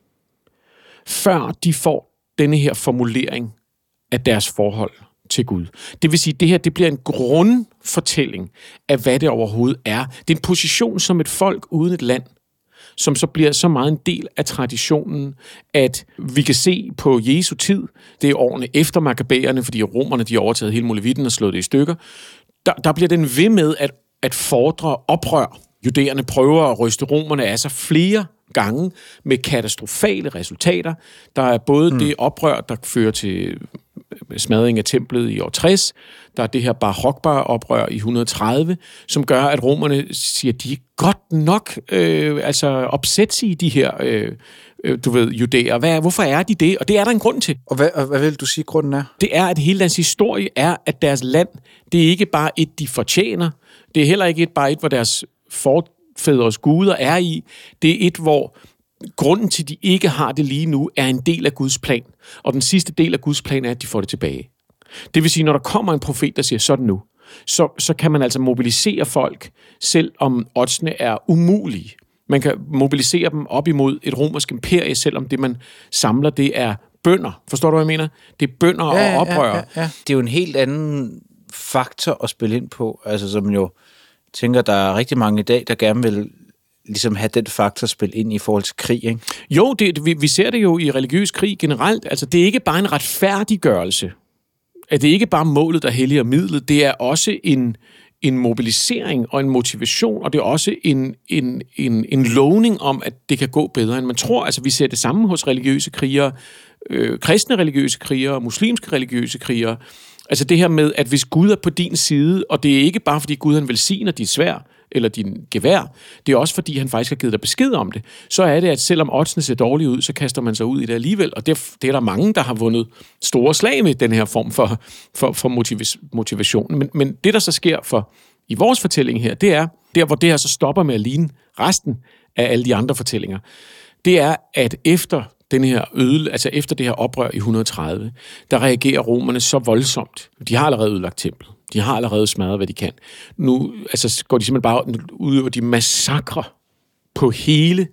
Speaker 3: før de får denne her formulering af deres forhold til Gud. Det vil sige, at det her det bliver en grundfortælling af, hvad det overhovedet er. Det er en position som et folk uden et land, som så bliver så meget en del af traditionen, at vi kan se på Jesu tid, det er årene efter Makkabæerne, fordi romerne de har overtaget hele Molevitten og slået det i stykker, der, der bliver den ved med at, at fordre oprør. Judæerne prøver at ryste romerne af sig flere gange med katastrofale resultater. Der er både mm. det oprør, der fører til smadring af templet i år tres, der er det her Bar Kokhba-oprør i et hundrede og tredive, som gør, at romerne siger, at de er godt nok øh, altså opsætsige, de her øh, du ved, judæer. Hvad, hvorfor er de det? Og det er der en grund til.
Speaker 2: Og hvad, og hvad vil du sige, grunden er?
Speaker 3: Det er, at hele deres historie er, at deres land, det er ikke bare et, de fortjener. Det er heller ikke et, bare et, hvor deres forfædres guder er i. Det er et, hvor grunden til, at de ikke har det lige nu, er en del af Guds plan. Og den sidste del af Guds plan er, at de får det tilbage. Det vil sige, når der kommer en profet, der siger sådan nu, så, så kan man altså mobilisere folk, selv om oddsene er umulige. Man kan mobilisere dem op imod et romersk imperie, selvom det, man samler, det er bønder. Forstår du, hvad jeg mener? Det er bønder
Speaker 2: ja,
Speaker 3: og oprørere.
Speaker 2: Ja, ja, ja. Det er jo en helt anden faktor at spille ind på, altså som jo tænker, der er rigtig mange i dag, der gerne vil ligesom have den faktor spille ind i forhold til krig, ikke?
Speaker 3: Jo, det, vi, vi ser det jo i religiøs krig generelt. Altså, det er ikke bare en retfærdiggørelse. At det er ikke bare målet, der helliger midlet. Det er også en, en mobilisering og en motivation, og det er også en, en, en, en lovning om, at det kan gå bedre, end man tror. Altså, vi ser det samme hos religiøse krigere, øh, kristne religiøse krigere, muslimske religiøse krigere. Altså det her med, at hvis Gud er på din side, og det er ikke bare fordi Gud han velsigner dit sværd, eller din gevær, det er også fordi, han faktisk har givet dig besked om det, så er det, at selvom oddsene ser dårlige ud, så kaster man sig ud i det alligevel, og det er, det er der mange, der har vundet store slag med den her form for, for, for motivation. Men, men det, der så sker for i vores fortælling her, det er, der hvor det her så stopper med at ligne resten af alle de andre fortællinger, det er, at efter den her øde, altså efter det her oprør i et hundrede og tredive, der reagerer romerne så voldsomt. De har allerede ødelagt templet. De har allerede smadret, hvad de kan. Nu altså, går de simpelthen bare udøver de massakre på hele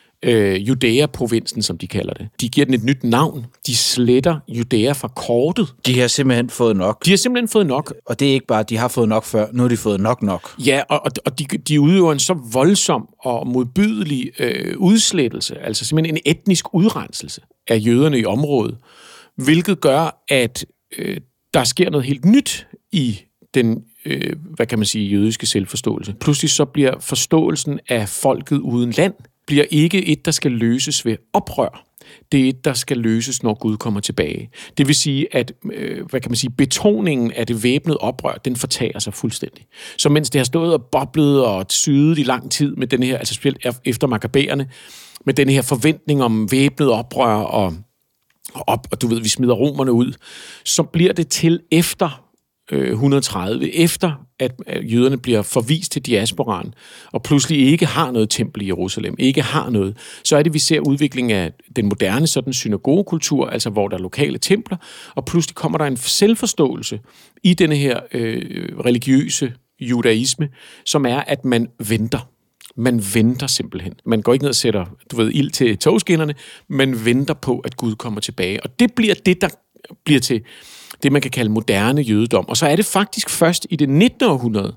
Speaker 3: øh, Judæa-provinsen, som de kalder det. De giver den et nyt navn. De sletter Judæa fra kortet.
Speaker 2: De har simpelthen fået nok.
Speaker 3: De har simpelthen fået nok.
Speaker 2: Og det er ikke bare, de har fået nok før. Nu har de fået nok nok.
Speaker 3: Ja, og, og de, de udøver en så voldsom og modbydelig øh, udslettelse, altså simpelthen en etnisk udrenselse af jøderne i området, hvilket gør, at øh, der sker noget helt nyt i den, øh, hvad kan man sige, jødiske selvforståelse. Pludselig så bliver forståelsen af folket uden land, bliver ikke et, der skal løses ved oprør. Det er et, der skal løses, når Gud kommer tilbage. Det vil sige, at øh, hvad kan man sige, betoningen af det væbnede oprør, den fortager sig fuldstændig. Så mens det har stået og boblet og sydet i lang tid med den her, altså specielt efter Makkabæerne, med den her forventning om væbnet oprør og, og op, og du ved, vi smider romerne ud, så bliver det til efter et hundrede og tredive, efter at jøderne bliver forvist til diasporaen, og pludselig ikke har noget tempel i Jerusalem, ikke har noget, så er det, vi ser udviklingen af den moderne sådan synagogekultur, altså hvor der er lokale templer, og pludselig kommer der en selvforståelse i denne her øh, religiøse judaisme, som er, at man venter. Man venter simpelthen. Man går ikke ned og sætter, du ved, ild til togskinnerne, man venter på, at Gud kommer tilbage. Og det bliver det, der bliver til det, man kan kalde moderne jødedom. Og så er det faktisk først i det nittende århundrede,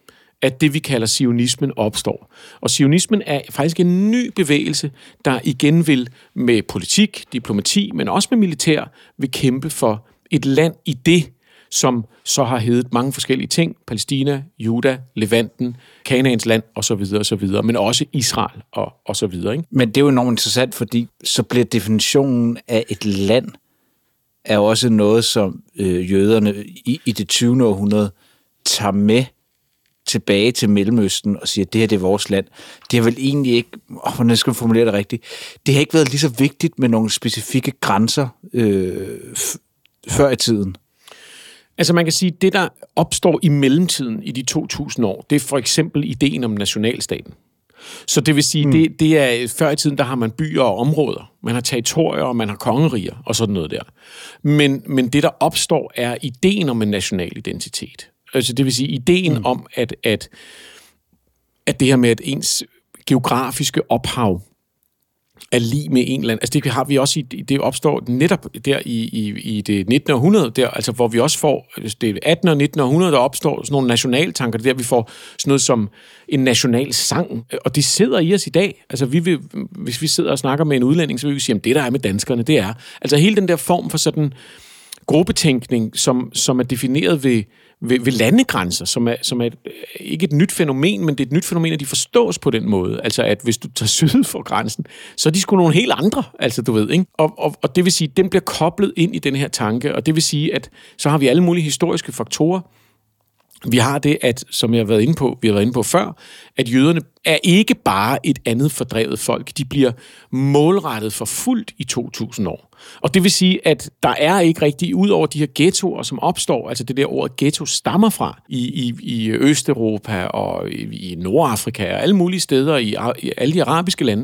Speaker 3: at det, vi kalder zionismen, opstår. Og zionismen er faktisk en ny bevægelse, der igen vil med politik, diplomati, men også med militær, vil kæmpe for et land i det, som så har heddet mange forskellige ting. Palæstina, Juda, Levanten, Kanaans land osv. osv., men også Israel og, og så videre. Ikke?
Speaker 2: Men det er jo enormt interessant, fordi så bliver definitionen af et land er også noget, som øh, jøderne i, i det tyvende århundrede tager med tilbage til Mellemøsten og siger, at det her det er vores land. Det har vel egentlig ikke, åh, hvordan skal man formulere det rigtigt, det har ikke været lige så vigtigt med nogle specifikke grænser øh, f- før i tiden.
Speaker 3: Altså man kan sige, at det, der opstår i mellemtiden i de to tusind år, det er for eksempel ideen om nationalstaten. Så det vil sige, mm. det, det er før i tiden, der har man byer og områder. Man har territorier, og man har kongeriger og sådan noget der. Men, men det, der opstår, er ideen om en national identitet. Altså det vil sige ideen mm. om, at, at, at det her med, at ens geografiske ophav er lig med en eller anden. Altså det har vi også i, det opstår netop der i, i, i det nittende århundrede, der, altså hvor vi også får, det attende og nittende århundrede, der opstår sådan nogle nationaltanker, der vi får sådan noget som en national sang, og det sidder i os i dag. Altså vi vil, hvis vi sidder og snakker med en udlænding, så vil vi sige, at det der er med danskerne, det er. Altså hele den der form for sådan gruppetænkning, som, som er defineret ved Ved, ved landegrænser, som er, som er et, ikke et nyt fænomen, men det er et nyt fænomen, at de forstås på den måde. Altså, at hvis du tager syd for grænsen, så er de sgu nogle helt andre, altså du ved, ikke? Og, og, og det vil sige, at den bliver koblet ind i den her tanke, og det vil sige, at så har vi alle mulige historiske faktorer. Vi har det, at, som jeg har været inde på, vi har været inde på før, at jøderne er ikke bare et andet fordrevet folk. De bliver målrettet forfulgt i to tusind år. Og det vil sige, at der er ikke rigtig, ud over de her ghettoer, som opstår, altså det der ord ghetto stammer fra i, i, i Østeuropa og i, i Nordafrika og alle mulige steder i, i alle de arabiske lande,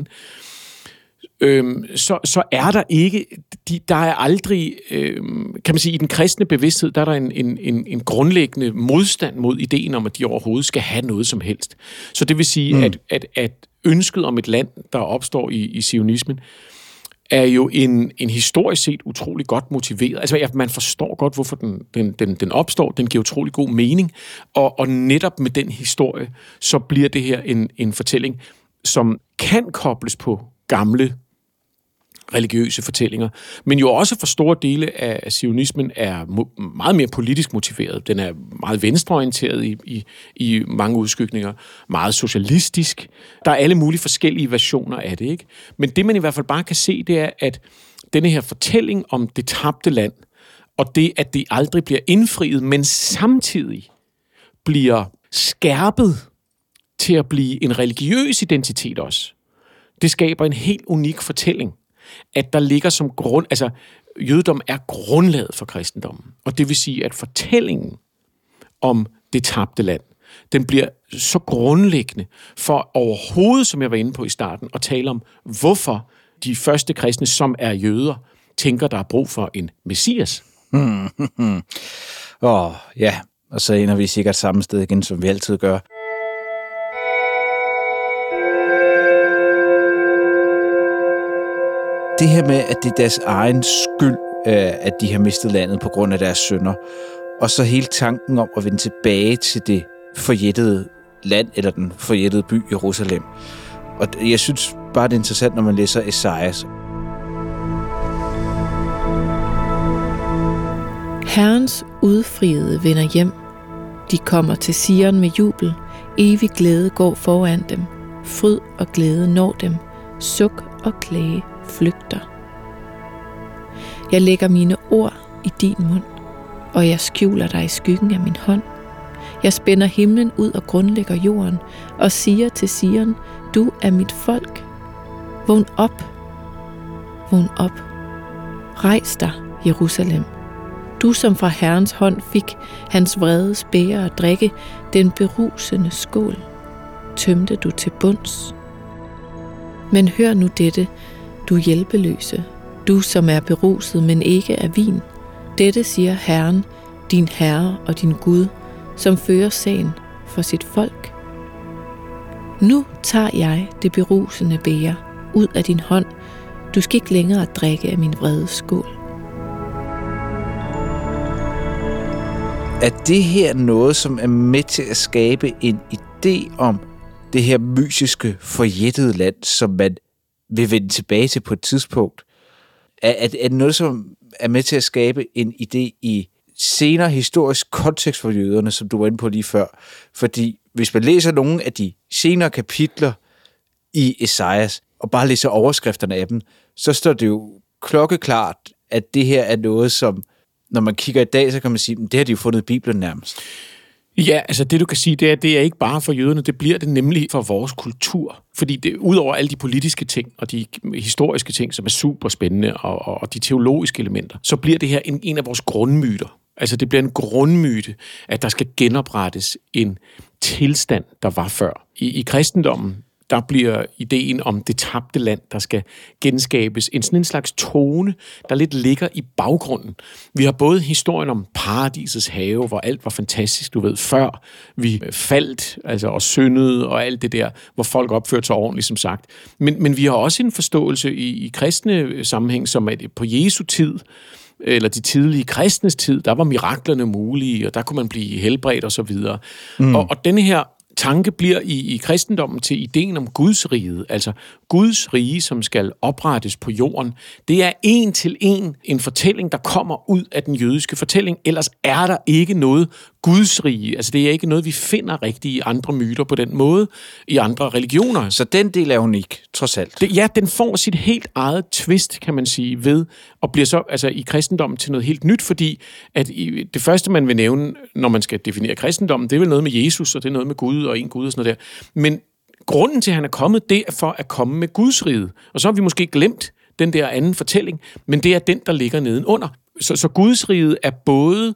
Speaker 3: Øhm, så, så er der ikke, de, der er aldrig, øhm, kan man sige, i den kristne bevidsthed, der er der en, en, en, en grundlæggende modstand mod ideen om, at de overhovedet skal have noget som helst. Så det vil sige, mm. at, at, at ønsket om et land, der opstår i, i zionismen, er jo en, en historisk set utrolig godt motiveret. Altså, ja, man forstår godt, hvorfor den, den, den, den opstår. Den giver utrolig god mening. Og, og netop med den historie, så bliver det her en, en fortælling, som kan kobles på gamle religiøse fortællinger, men jo også for store dele af zionismen er mo- meget mere politisk motiveret. Den er meget venstreorienteret i, i, i mange udskygninger, meget socialistisk. Der er alle mulige forskellige versioner af det, ikke? Men det, man i hvert fald bare kan se, det er, at denne her fortælling om det tabte land, og det, at det aldrig bliver indfriet, men samtidig bliver skærpet til at blive en religiøs identitet også, det skaber en helt unik fortælling, at der ligger som grund, altså jødedom er grundlaget for kristendommen, og det vil sige, at fortællingen om det tabte land, den bliver så grundlæggende for overhovedet, som jeg var inde på i starten, at tale om, hvorfor de første kristne, som er jøder, tænker, der er brug for en messias.
Speaker 2: Åh, mm, oh, ja, og så ender vi sikkert samme sted igen, som vi altid gør. Det her med, at det er deres egen skyld, at de har mistet landet på grund af deres synder, og så hele tanken om at vende tilbage til det forjættede land, eller den forjættede by Jerusalem. Og jeg synes bare, det er interessant, når man læser Esajas.
Speaker 1: Herrens udfriede vender hjem. De kommer til Sion med jubel. Evig glæde går foran dem. Fryd og glæde når dem. Suk og klage flygter. Jeg lægger mine ord i din mund, og jeg skjuler dig i skyggen af min hånd. Jeg spænder himlen ud og grundlægger jorden, og siger til Sion, du er mit folk. Vågn op, vågn op. Rejs dig, Jerusalem. Du, som fra Herrens hånd fik hans vredes bæger at drikke, den berusende skål, tømte du til bunds. Men hør nu dette, du hjælpeløse, du som er beruset, men ikke af vin. Dette siger Herren, din Herre og din Gud, som fører sagen for sit folk. Nu tager jeg det berusende bæger ud af din hånd. Du skal ikke længere drikke af min vrede skål.
Speaker 2: Er det her noget, som er med til at skabe en idé om det her mystiske, forjættede land, som man vil vende tilbage til på et tidspunkt? Er, er, er det noget, som er med til at skabe en idé i senere historisk kontekst for jøderne, som du var inde på lige før? Fordi hvis man læser nogle af de senere kapitler i Esajas, og bare læser overskrifterne af dem, så står det jo klokkeklart, at det her er noget, som, når man kigger i dag, så kan man sige, at det har de jo fundet i Bibelen nærmest.
Speaker 3: Ja, altså det du kan sige, det er, det er ikke bare for jøderne, det bliver det nemlig for vores kultur. Fordi det, udover alle de politiske ting og de historiske ting, som er super spændende, og, og, og de teologiske elementer, så bliver det her en, en af vores grundmyter. Altså det bliver en grundmyte, at der skal genoprettes en tilstand, der var før. I, i kristendommen, der bliver ideen om det tabte land, der skal genskabes, en sådan en slags tone, der lidt ligger i baggrunden. Vi har både historien om paradisets have, hvor alt var fantastisk, du ved, før vi faldt, altså og syndede og alt det der, hvor folk opførte sig ordentligt, som sagt. Men, men vi har også en forståelse i, i kristne sammenhæng, som at på Jesu tid, eller de tidlige kristnes tid, der var miraklerne mulige, og der kunne man blive helbredt og så videre. Mm. Og, og denne her tanke bliver i, i kristendommen til ideen om Guds rige, altså Guds rige, som skal oprettes på jorden. Det er en til en en fortælling, der kommer ud af den jødiske fortælling, ellers er der ikke noget Guds rige. Altså det er ikke noget, vi finder rigtigt i andre myter på den måde, i andre religioner.
Speaker 2: Så den del er unik, trods alt.
Speaker 3: Det, ja, den får sit helt eget twist, kan man sige, ved, og bliver så altså i kristendommen til noget helt nyt, fordi at i, det første, man vil nævne, når man skal definere kristendommen, det er vel noget med Jesus, og det er noget med Gud og en Gud og sådan noget der. Men grunden til, at han er kommet, det er for at komme med Guds rige. Og så har vi måske glemt den der anden fortælling, men det er den, der ligger nedenunder. Så, så Guds rige er både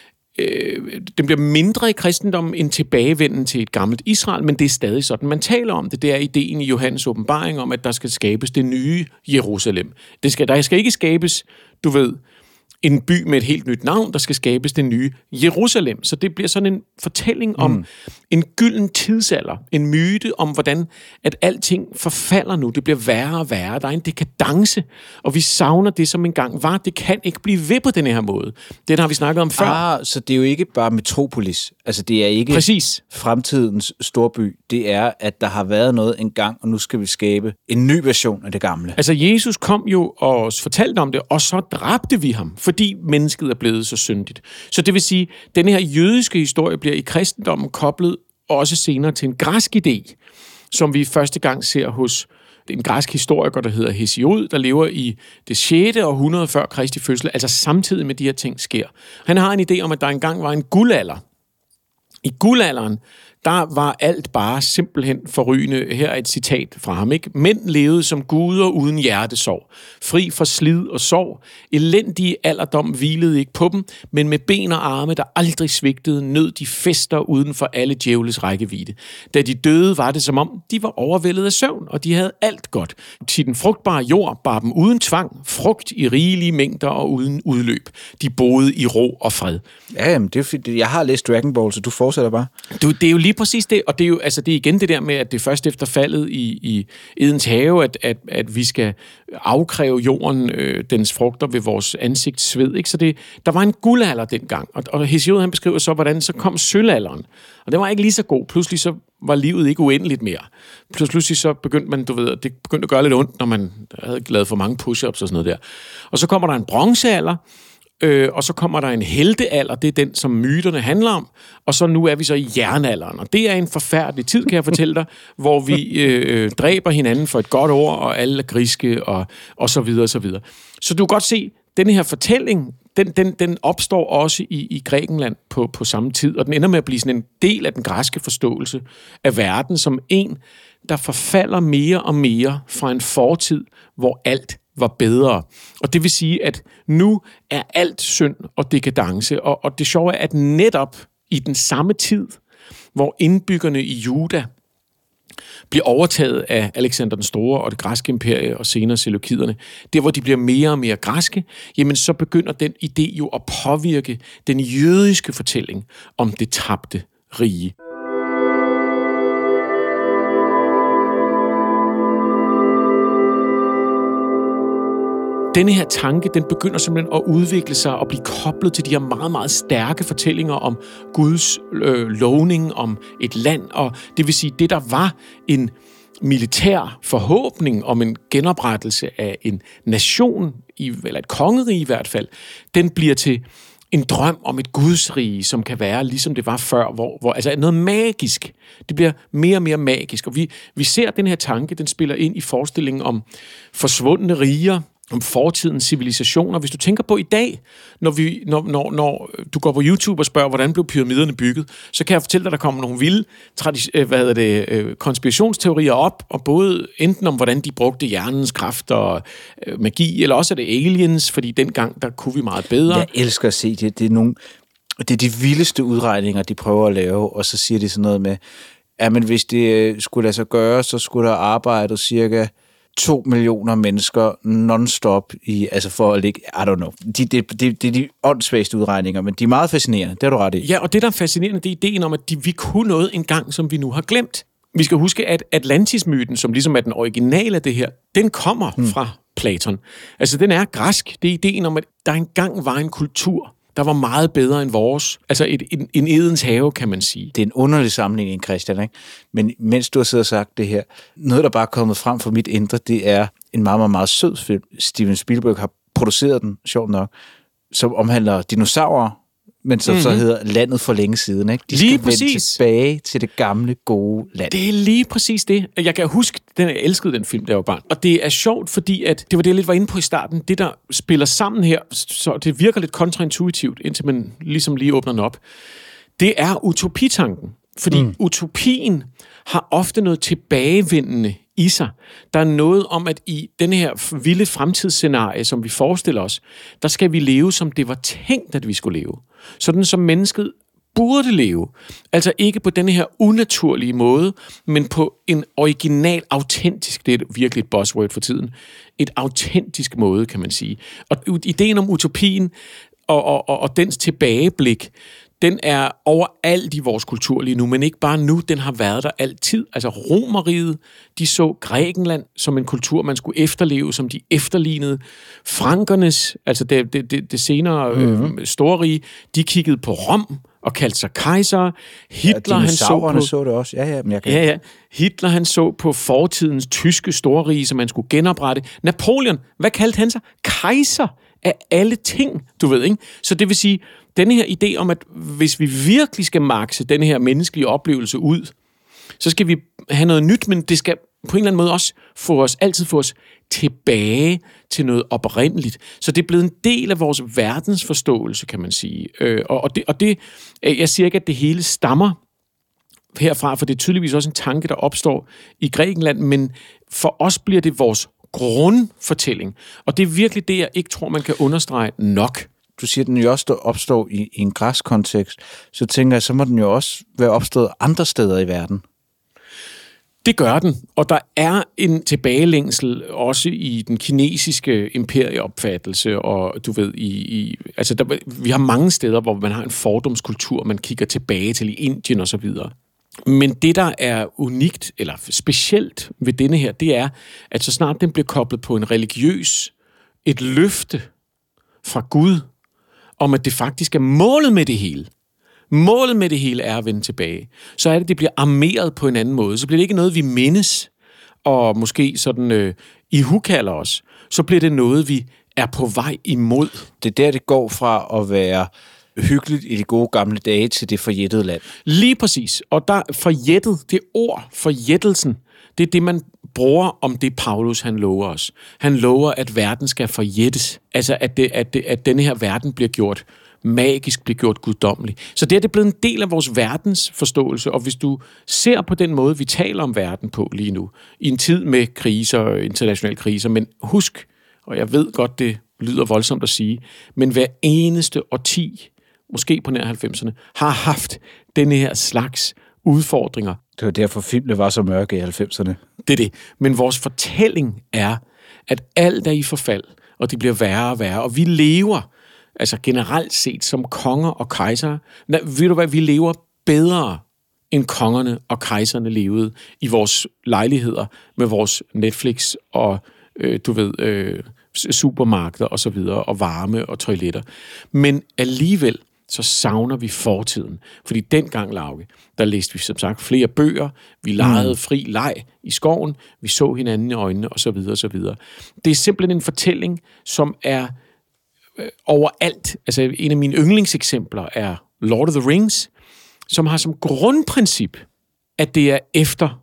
Speaker 3: øh, den bliver mindre i kristendommen end tilbagevenden til et gammelt Israel, men det er stadig sådan, man taler om det. Det er ideen i Johannes åbenbaring om, at der skal skabes det nye Jerusalem. Det skal, der skal ikke skabes, du ved, en by med et helt nyt navn, der skal skabes det nye Jerusalem. Så det bliver sådan en fortælling om mm. en gylden tidsalder, en myte om, hvordan at alting forfalder nu. Det bliver værre og værre. Der er en dekadence, og vi savner det, som engang var. Det kan ikke blive ved på den her måde. Det har vi snakket om før.
Speaker 2: Ah, så det er jo ikke bare metropolis. Altså, det er ikke
Speaker 3: Præcis.
Speaker 2: Fremtidens storby. Det er, at der har været noget engang, og nu skal vi skabe en ny version af det gamle.
Speaker 3: Altså, Jesus kom jo og fortalte om det, og så dræbte vi ham, fordi mennesket er blevet så syndigt. Så det vil sige, at den her jødiske historie bliver i kristendommen koblet også senere til en græsk idé, som vi første gang ser hos en græsk historiker, der hedder Hesiod, der lever i det sjette århundrede før Kristi fødsel, altså samtidig med de her ting sker. Han har en idé om, at der engang var en guldalder. I guldalderen, der var alt bare simpelthen forrygende. Her er et citat fra ham, ikke? Mænd levede som guder uden hjertesorg, fri for slid og sorg. Elendige alderdom hvilede ikke på dem, men med ben og arme, der aldrig svigtede, nød de fester uden for alle djævles rækkevidde. Da de døde, var det som om, de var overvældet af søvn, og de havde alt godt. Til den frugtbare jord bar dem uden tvang, frugt i rigelige mængder og uden udløb. De boede i ro og fred.
Speaker 2: Ja, jamen, det er fint. Jeg har læst Dragon Ball, så du fortsætter bare.
Speaker 3: Du, det er jo lige præcis det, og det er jo altså det er igen det der med, at det først efter faldet i, i Edens have, at, at, at vi skal afkræve jorden øh, dens frugter ved vores ansigtssved, ikke? Så det, der var en guldalder dengang, og, og Hesiod han beskriver så, hvordan så kom sølvalderen, og det var ikke lige så god. Pludselig så var livet ikke uendeligt mere. Pludselig så begyndte man, du ved, det begyndte at gøre lidt ondt, når man havde lavet for mange push-ups og sådan noget der. Og så kommer der en bronzealder, Øh, og så kommer der en heltealder, det er den, som myterne handler om, og så nu er vi så i jernalderen, og det er en forfærdelig tid, kan jeg fortælle dig, hvor vi øh, dræber hinanden for et godt ord, og alle er griske, og, og så videre, og så videre. Så du kan godt se, denne her fortælling, den, den, den opstår også i, i Grækenland på, på samme tid, og den ender med at blive sådan en del af den græske forståelse af verden, som en, der forfalder mere og mere fra en fortid, hvor alt var bedre. Og det vil sige, at nu er alt synd og dekadence. Og, og det sjove er, at netop i den samme tid, hvor indbyggerne i Juda bliver overtaget af Alexander den Store og det græske imperie og senere seleukiderne, der hvor de bliver mere og mere græske, jamen så begynder den idé jo at påvirke den jødiske fortælling om det tabte rige. Denne her tanke, den begynder simpelthen at udvikle sig og blive koblet til de her meget, meget stærke fortællinger om Guds øh, lovning, om et land, og det vil sige, det der var en militær forhåbning om en genoprettelse af en nation, eller et kongerige i hvert fald, den bliver til en drøm om et gudsrige, som kan være ligesom det var før, hvor, hvor altså noget magisk. Det bliver mere og mere magisk, og vi, vi ser den her tanke, den spiller ind i forestillingen om forsvundne riger, om fortidens civilisationer. Hvis du tænker på i dag, når, vi, når, når, når du går på YouTube og spørger, hvordan blev pyramiderne bygget, så kan jeg fortælle dig, at der kommer nogle vilde tradi- hvad hedder det, konspirationsteorier op, og både enten om, hvordan de brugte hjernens kraft og øh, magi, eller også er det aliens, fordi dengang, der kunne vi meget bedre.
Speaker 2: Jeg elsker at se det. Det er, nogle, det er de vildeste udregninger, de prøver at lave, og så siger de sådan noget med, Ja, men hvis det skulle lade sig gøre, så skulle der arbejde cirka to millioner mennesker non-stop i, altså for at ligge, I don't know. Det de, de, de, er de åndssvageste udregninger, men de er meget fascinerende, det har du ret i.
Speaker 3: Ja, og det, der er fascinerende, det er ideen om, at de, vi kunne noget engang, som vi nu har glemt. Vi skal huske, at Atlantis-myten, som ligesom er den originale af det her, den kommer hmm. fra Platon. Altså, den er græsk. Det er ideen om, at der engang var en kultur, der var meget bedre end vores. Altså, et, en, en Edens have, kan man sige.
Speaker 2: Det er en underlig sammenligning, Christian, ikke? Men mens du har siddet og sagt det her, noget, der bare er kommet frem for mit indre, det er en meget, meget, meget sød film. Steven Spielberg har produceret den, sjovt nok, som omhandler dinosaurer, men som mm-hmm. så hedder Landet for længe siden. Ikke? De
Speaker 3: lige
Speaker 2: skal
Speaker 3: præcis.
Speaker 2: vende tilbage til det gamle, gode land.
Speaker 3: Det er lige præcis det. Jeg kan huske, den, jeg elskede den film, der var barn. Og det er sjovt, fordi at, det var det, jeg lidt var inde på i starten. Det, der spiller sammen her, så det virker lidt kontraintuitivt, indtil man ligesom lige åbner den op, det er utopitanken. Fordi mm. utopien har ofte noget tilbagevendende i sig. Der er noget om, at i denne her vilde fremtidsscenarie, som vi forestiller os, der skal vi leve, som det var tænkt, at vi skulle leve. Sådan som mennesket burde leve. Altså ikke på denne her unaturlige måde, men på en original, autentisk, det er virkelig et buzzword for tiden, et autentisk måde, kan man sige. Og ideen om utopien og, og, og, og dens tilbageblik, den er overalt i vores kultur lige nu, men ikke bare nu, den har været der altid. Altså Romerriget, de så Grækenland som en kultur, man skulle efterleve, som de efterlignede. Frankernes, altså det, det, det, det senere mm-hmm. øh, store rige, de kiggede på Rom og kaldte sig kejser. Hitler,
Speaker 2: ja,
Speaker 3: han så på...
Speaker 2: så det også. Ja, ja, men jeg kan...
Speaker 3: ja, ja. Hitler, han så på fortidens tyske storrige, som man skulle genoprette. Napoleon, hvad kaldte han sig? Kejser af alle ting, du ved, ikke? Så det vil sige, denne her idé om, at hvis vi virkelig skal makse denne her menneskelige oplevelse ud, så skal vi have noget nyt, men det skal på en eller anden måde også få os, altid få os tilbage til noget oprindeligt. Så det er blevet en del af vores verdensforståelse, kan man sige. Og det, og det jeg siger ikke, at det hele stammer herfra, for det er tydeligvis også en tanke, der opstår i Grækenland, men for os bliver det vores grundfortælling. Og det er virkelig det, jeg ikke tror, man kan understrege nok.
Speaker 2: Du siger, at den jo også opstår i, i en græsk kontekst, så tænker jeg, så må den jo også være opstået andre steder i verden.
Speaker 3: Det gør den, og der er en tilbagelængsel også i den kinesiske imperieopfattelse, og du ved, i, i, altså der, vi har mange steder, hvor man har en fordomskultur, man kigger tilbage til i Indien og så videre. Men det, der er unikt, eller specielt ved denne her, det er, at så snart den bliver koblet på en religiøs, et løfte fra Gud, om at det faktisk er målet med det hele. Målet med det hele er at vende tilbage. Så er det, det bliver armeret på en anden måde. Så bliver det ikke noget, vi mindes, og måske sådan øh, ihukalder os. Så bliver det noget, vi er på vej imod.
Speaker 2: Det er der, det går fra at være hyggeligt i de gode gamle dage til det forjættede land.
Speaker 3: Lige præcis. Og der forjættet, det ord, forjættelsen, det er det, man bruger om det, Paulus han lover os. Han lover, at verden skal forjættes. Altså, at, det, at, det, at denne her verden bliver gjort magisk, bliver gjort guddommelig. Så det er det blevet en del af vores verdensforståelse, og hvis du ser på den måde, vi taler om verden på lige nu, i en tid med kriser, internationale kriser, men husk, og jeg ved godt, det lyder voldsomt at sige, men hver eneste årti, måske på nær halvfemserne, har haft denne her slags udfordringer.
Speaker 2: Det var derfor filmene var så mørke i halvfemserne.
Speaker 3: Det er det. Men vores fortælling er, at alt er i forfald, og det bliver værre og værre, og vi lever, altså generelt set, som konger og kejsere. Nej, ved du hvad, vi lever bedre, end kongerne og kejserne levede i vores lejligheder med vores Netflix og, øh, du ved, øh, supermarkeder og så videre, og varme og toiletter. Men alligevel, så savner vi fortiden. Fordi dengang, Lauke, der læste vi som sagt flere bøger, vi legede fri leg i skoven, vi så hinanden i øjnene, og så videre, og så videre. Det er simpelthen en fortælling, som er øh, overalt. Altså, en af mine yndlingseksempler er Lord of the Rings, som har som grundprincip, at det er efter,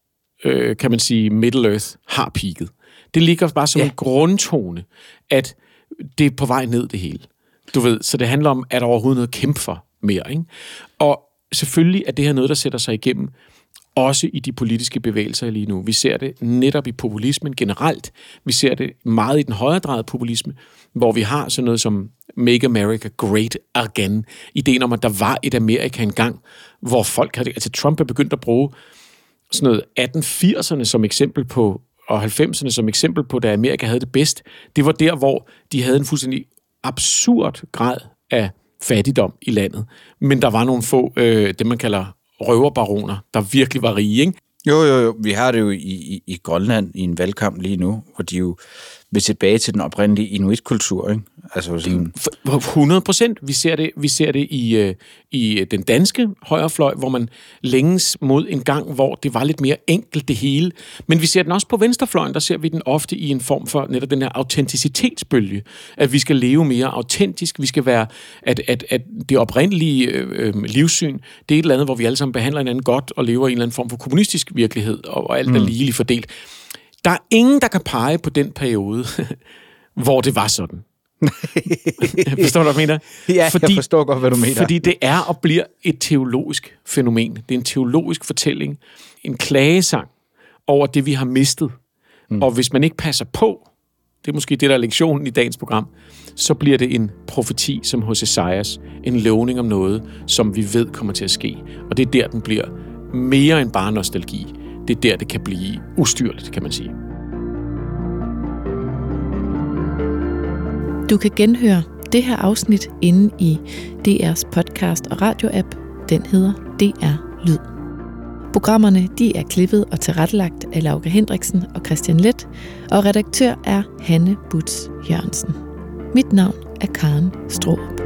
Speaker 3: øh, kan man sige, Middle-earth har peaket. Det ligger bare som ja. en grundtone, at det er på vej ned det hele. Du ved, så det handler om, at der overhovedet noget at kæmpe for mere, ikke? Og selvfølgelig er det her noget, der sætter sig igennem også i de politiske bevægelser lige nu. Vi ser det netop i populismen generelt. Vi ser det meget i den højredrejede populisme, hvor vi har sådan noget som Make America Great Again. Ideen om, at der var et Amerika engang, hvor folk havde... Altså Trump er begyndt at bruge sådan noget atten firserne som eksempel på, og halvfemserne som eksempel på, da Amerika havde det bedst. Det var der, hvor de havde en fuldstændig absurd grad af fattigdom i landet. Men der var nogle få, øh, det man kalder røverbaroner, der virkelig var rige, ikke?
Speaker 2: Jo, jo, jo. Vi har det jo i, i, i Grønland i en valgkamp lige nu, hvor de jo vil tilbage til den oprindelige inuitkultur, ikke? Altså sådan...
Speaker 3: hundrede procent. Vi ser det, vi ser det i, i den danske højrefløj, hvor man længes mod en gang, hvor det var lidt mere enkelt det hele. Men vi ser den også på venstrefløjen, der ser vi den ofte i en form for netop den her autenticitetsbølge, at vi skal leve mere autentisk, vi skal være, at, at, at det oprindelige øh, livssyn, det er et eller andet, hvor vi alle sammen behandler hinanden godt og lever i en eller anden form for kommunistisk virkelighed, og, og alt er mm. ligeligt fordelt. Der er ingen, der kan pege på den periode, hvor det var sådan. Forstår du, hvad jeg mener?
Speaker 2: Ja,
Speaker 3: fordi,
Speaker 2: jeg forstår godt, hvad du mener.
Speaker 3: Fordi det er og bliver et teologisk fænomen. Det er en teologisk fortælling. En klagesang over det, vi har mistet. Mm. Og hvis man ikke passer på, det er måske det, der er lektionen i dagens program, så bliver det en profeti som hos Esajas. En lovning om noget, som vi ved kommer til at ske. Og det er der, den bliver mere end bare nostalgi. Det er der, det kan blive ustyrligt, kan man sige.
Speaker 1: Du kan genhøre det her afsnit inde i D R's podcast og radioapp. Den hedder D R Lyd. Programmerne de er klippet og tilrettelagt af Lauke Hendriksen og Christian Leth, og redaktør er Hanne Butz Jørgensen. Mit navn er Karen Straarup.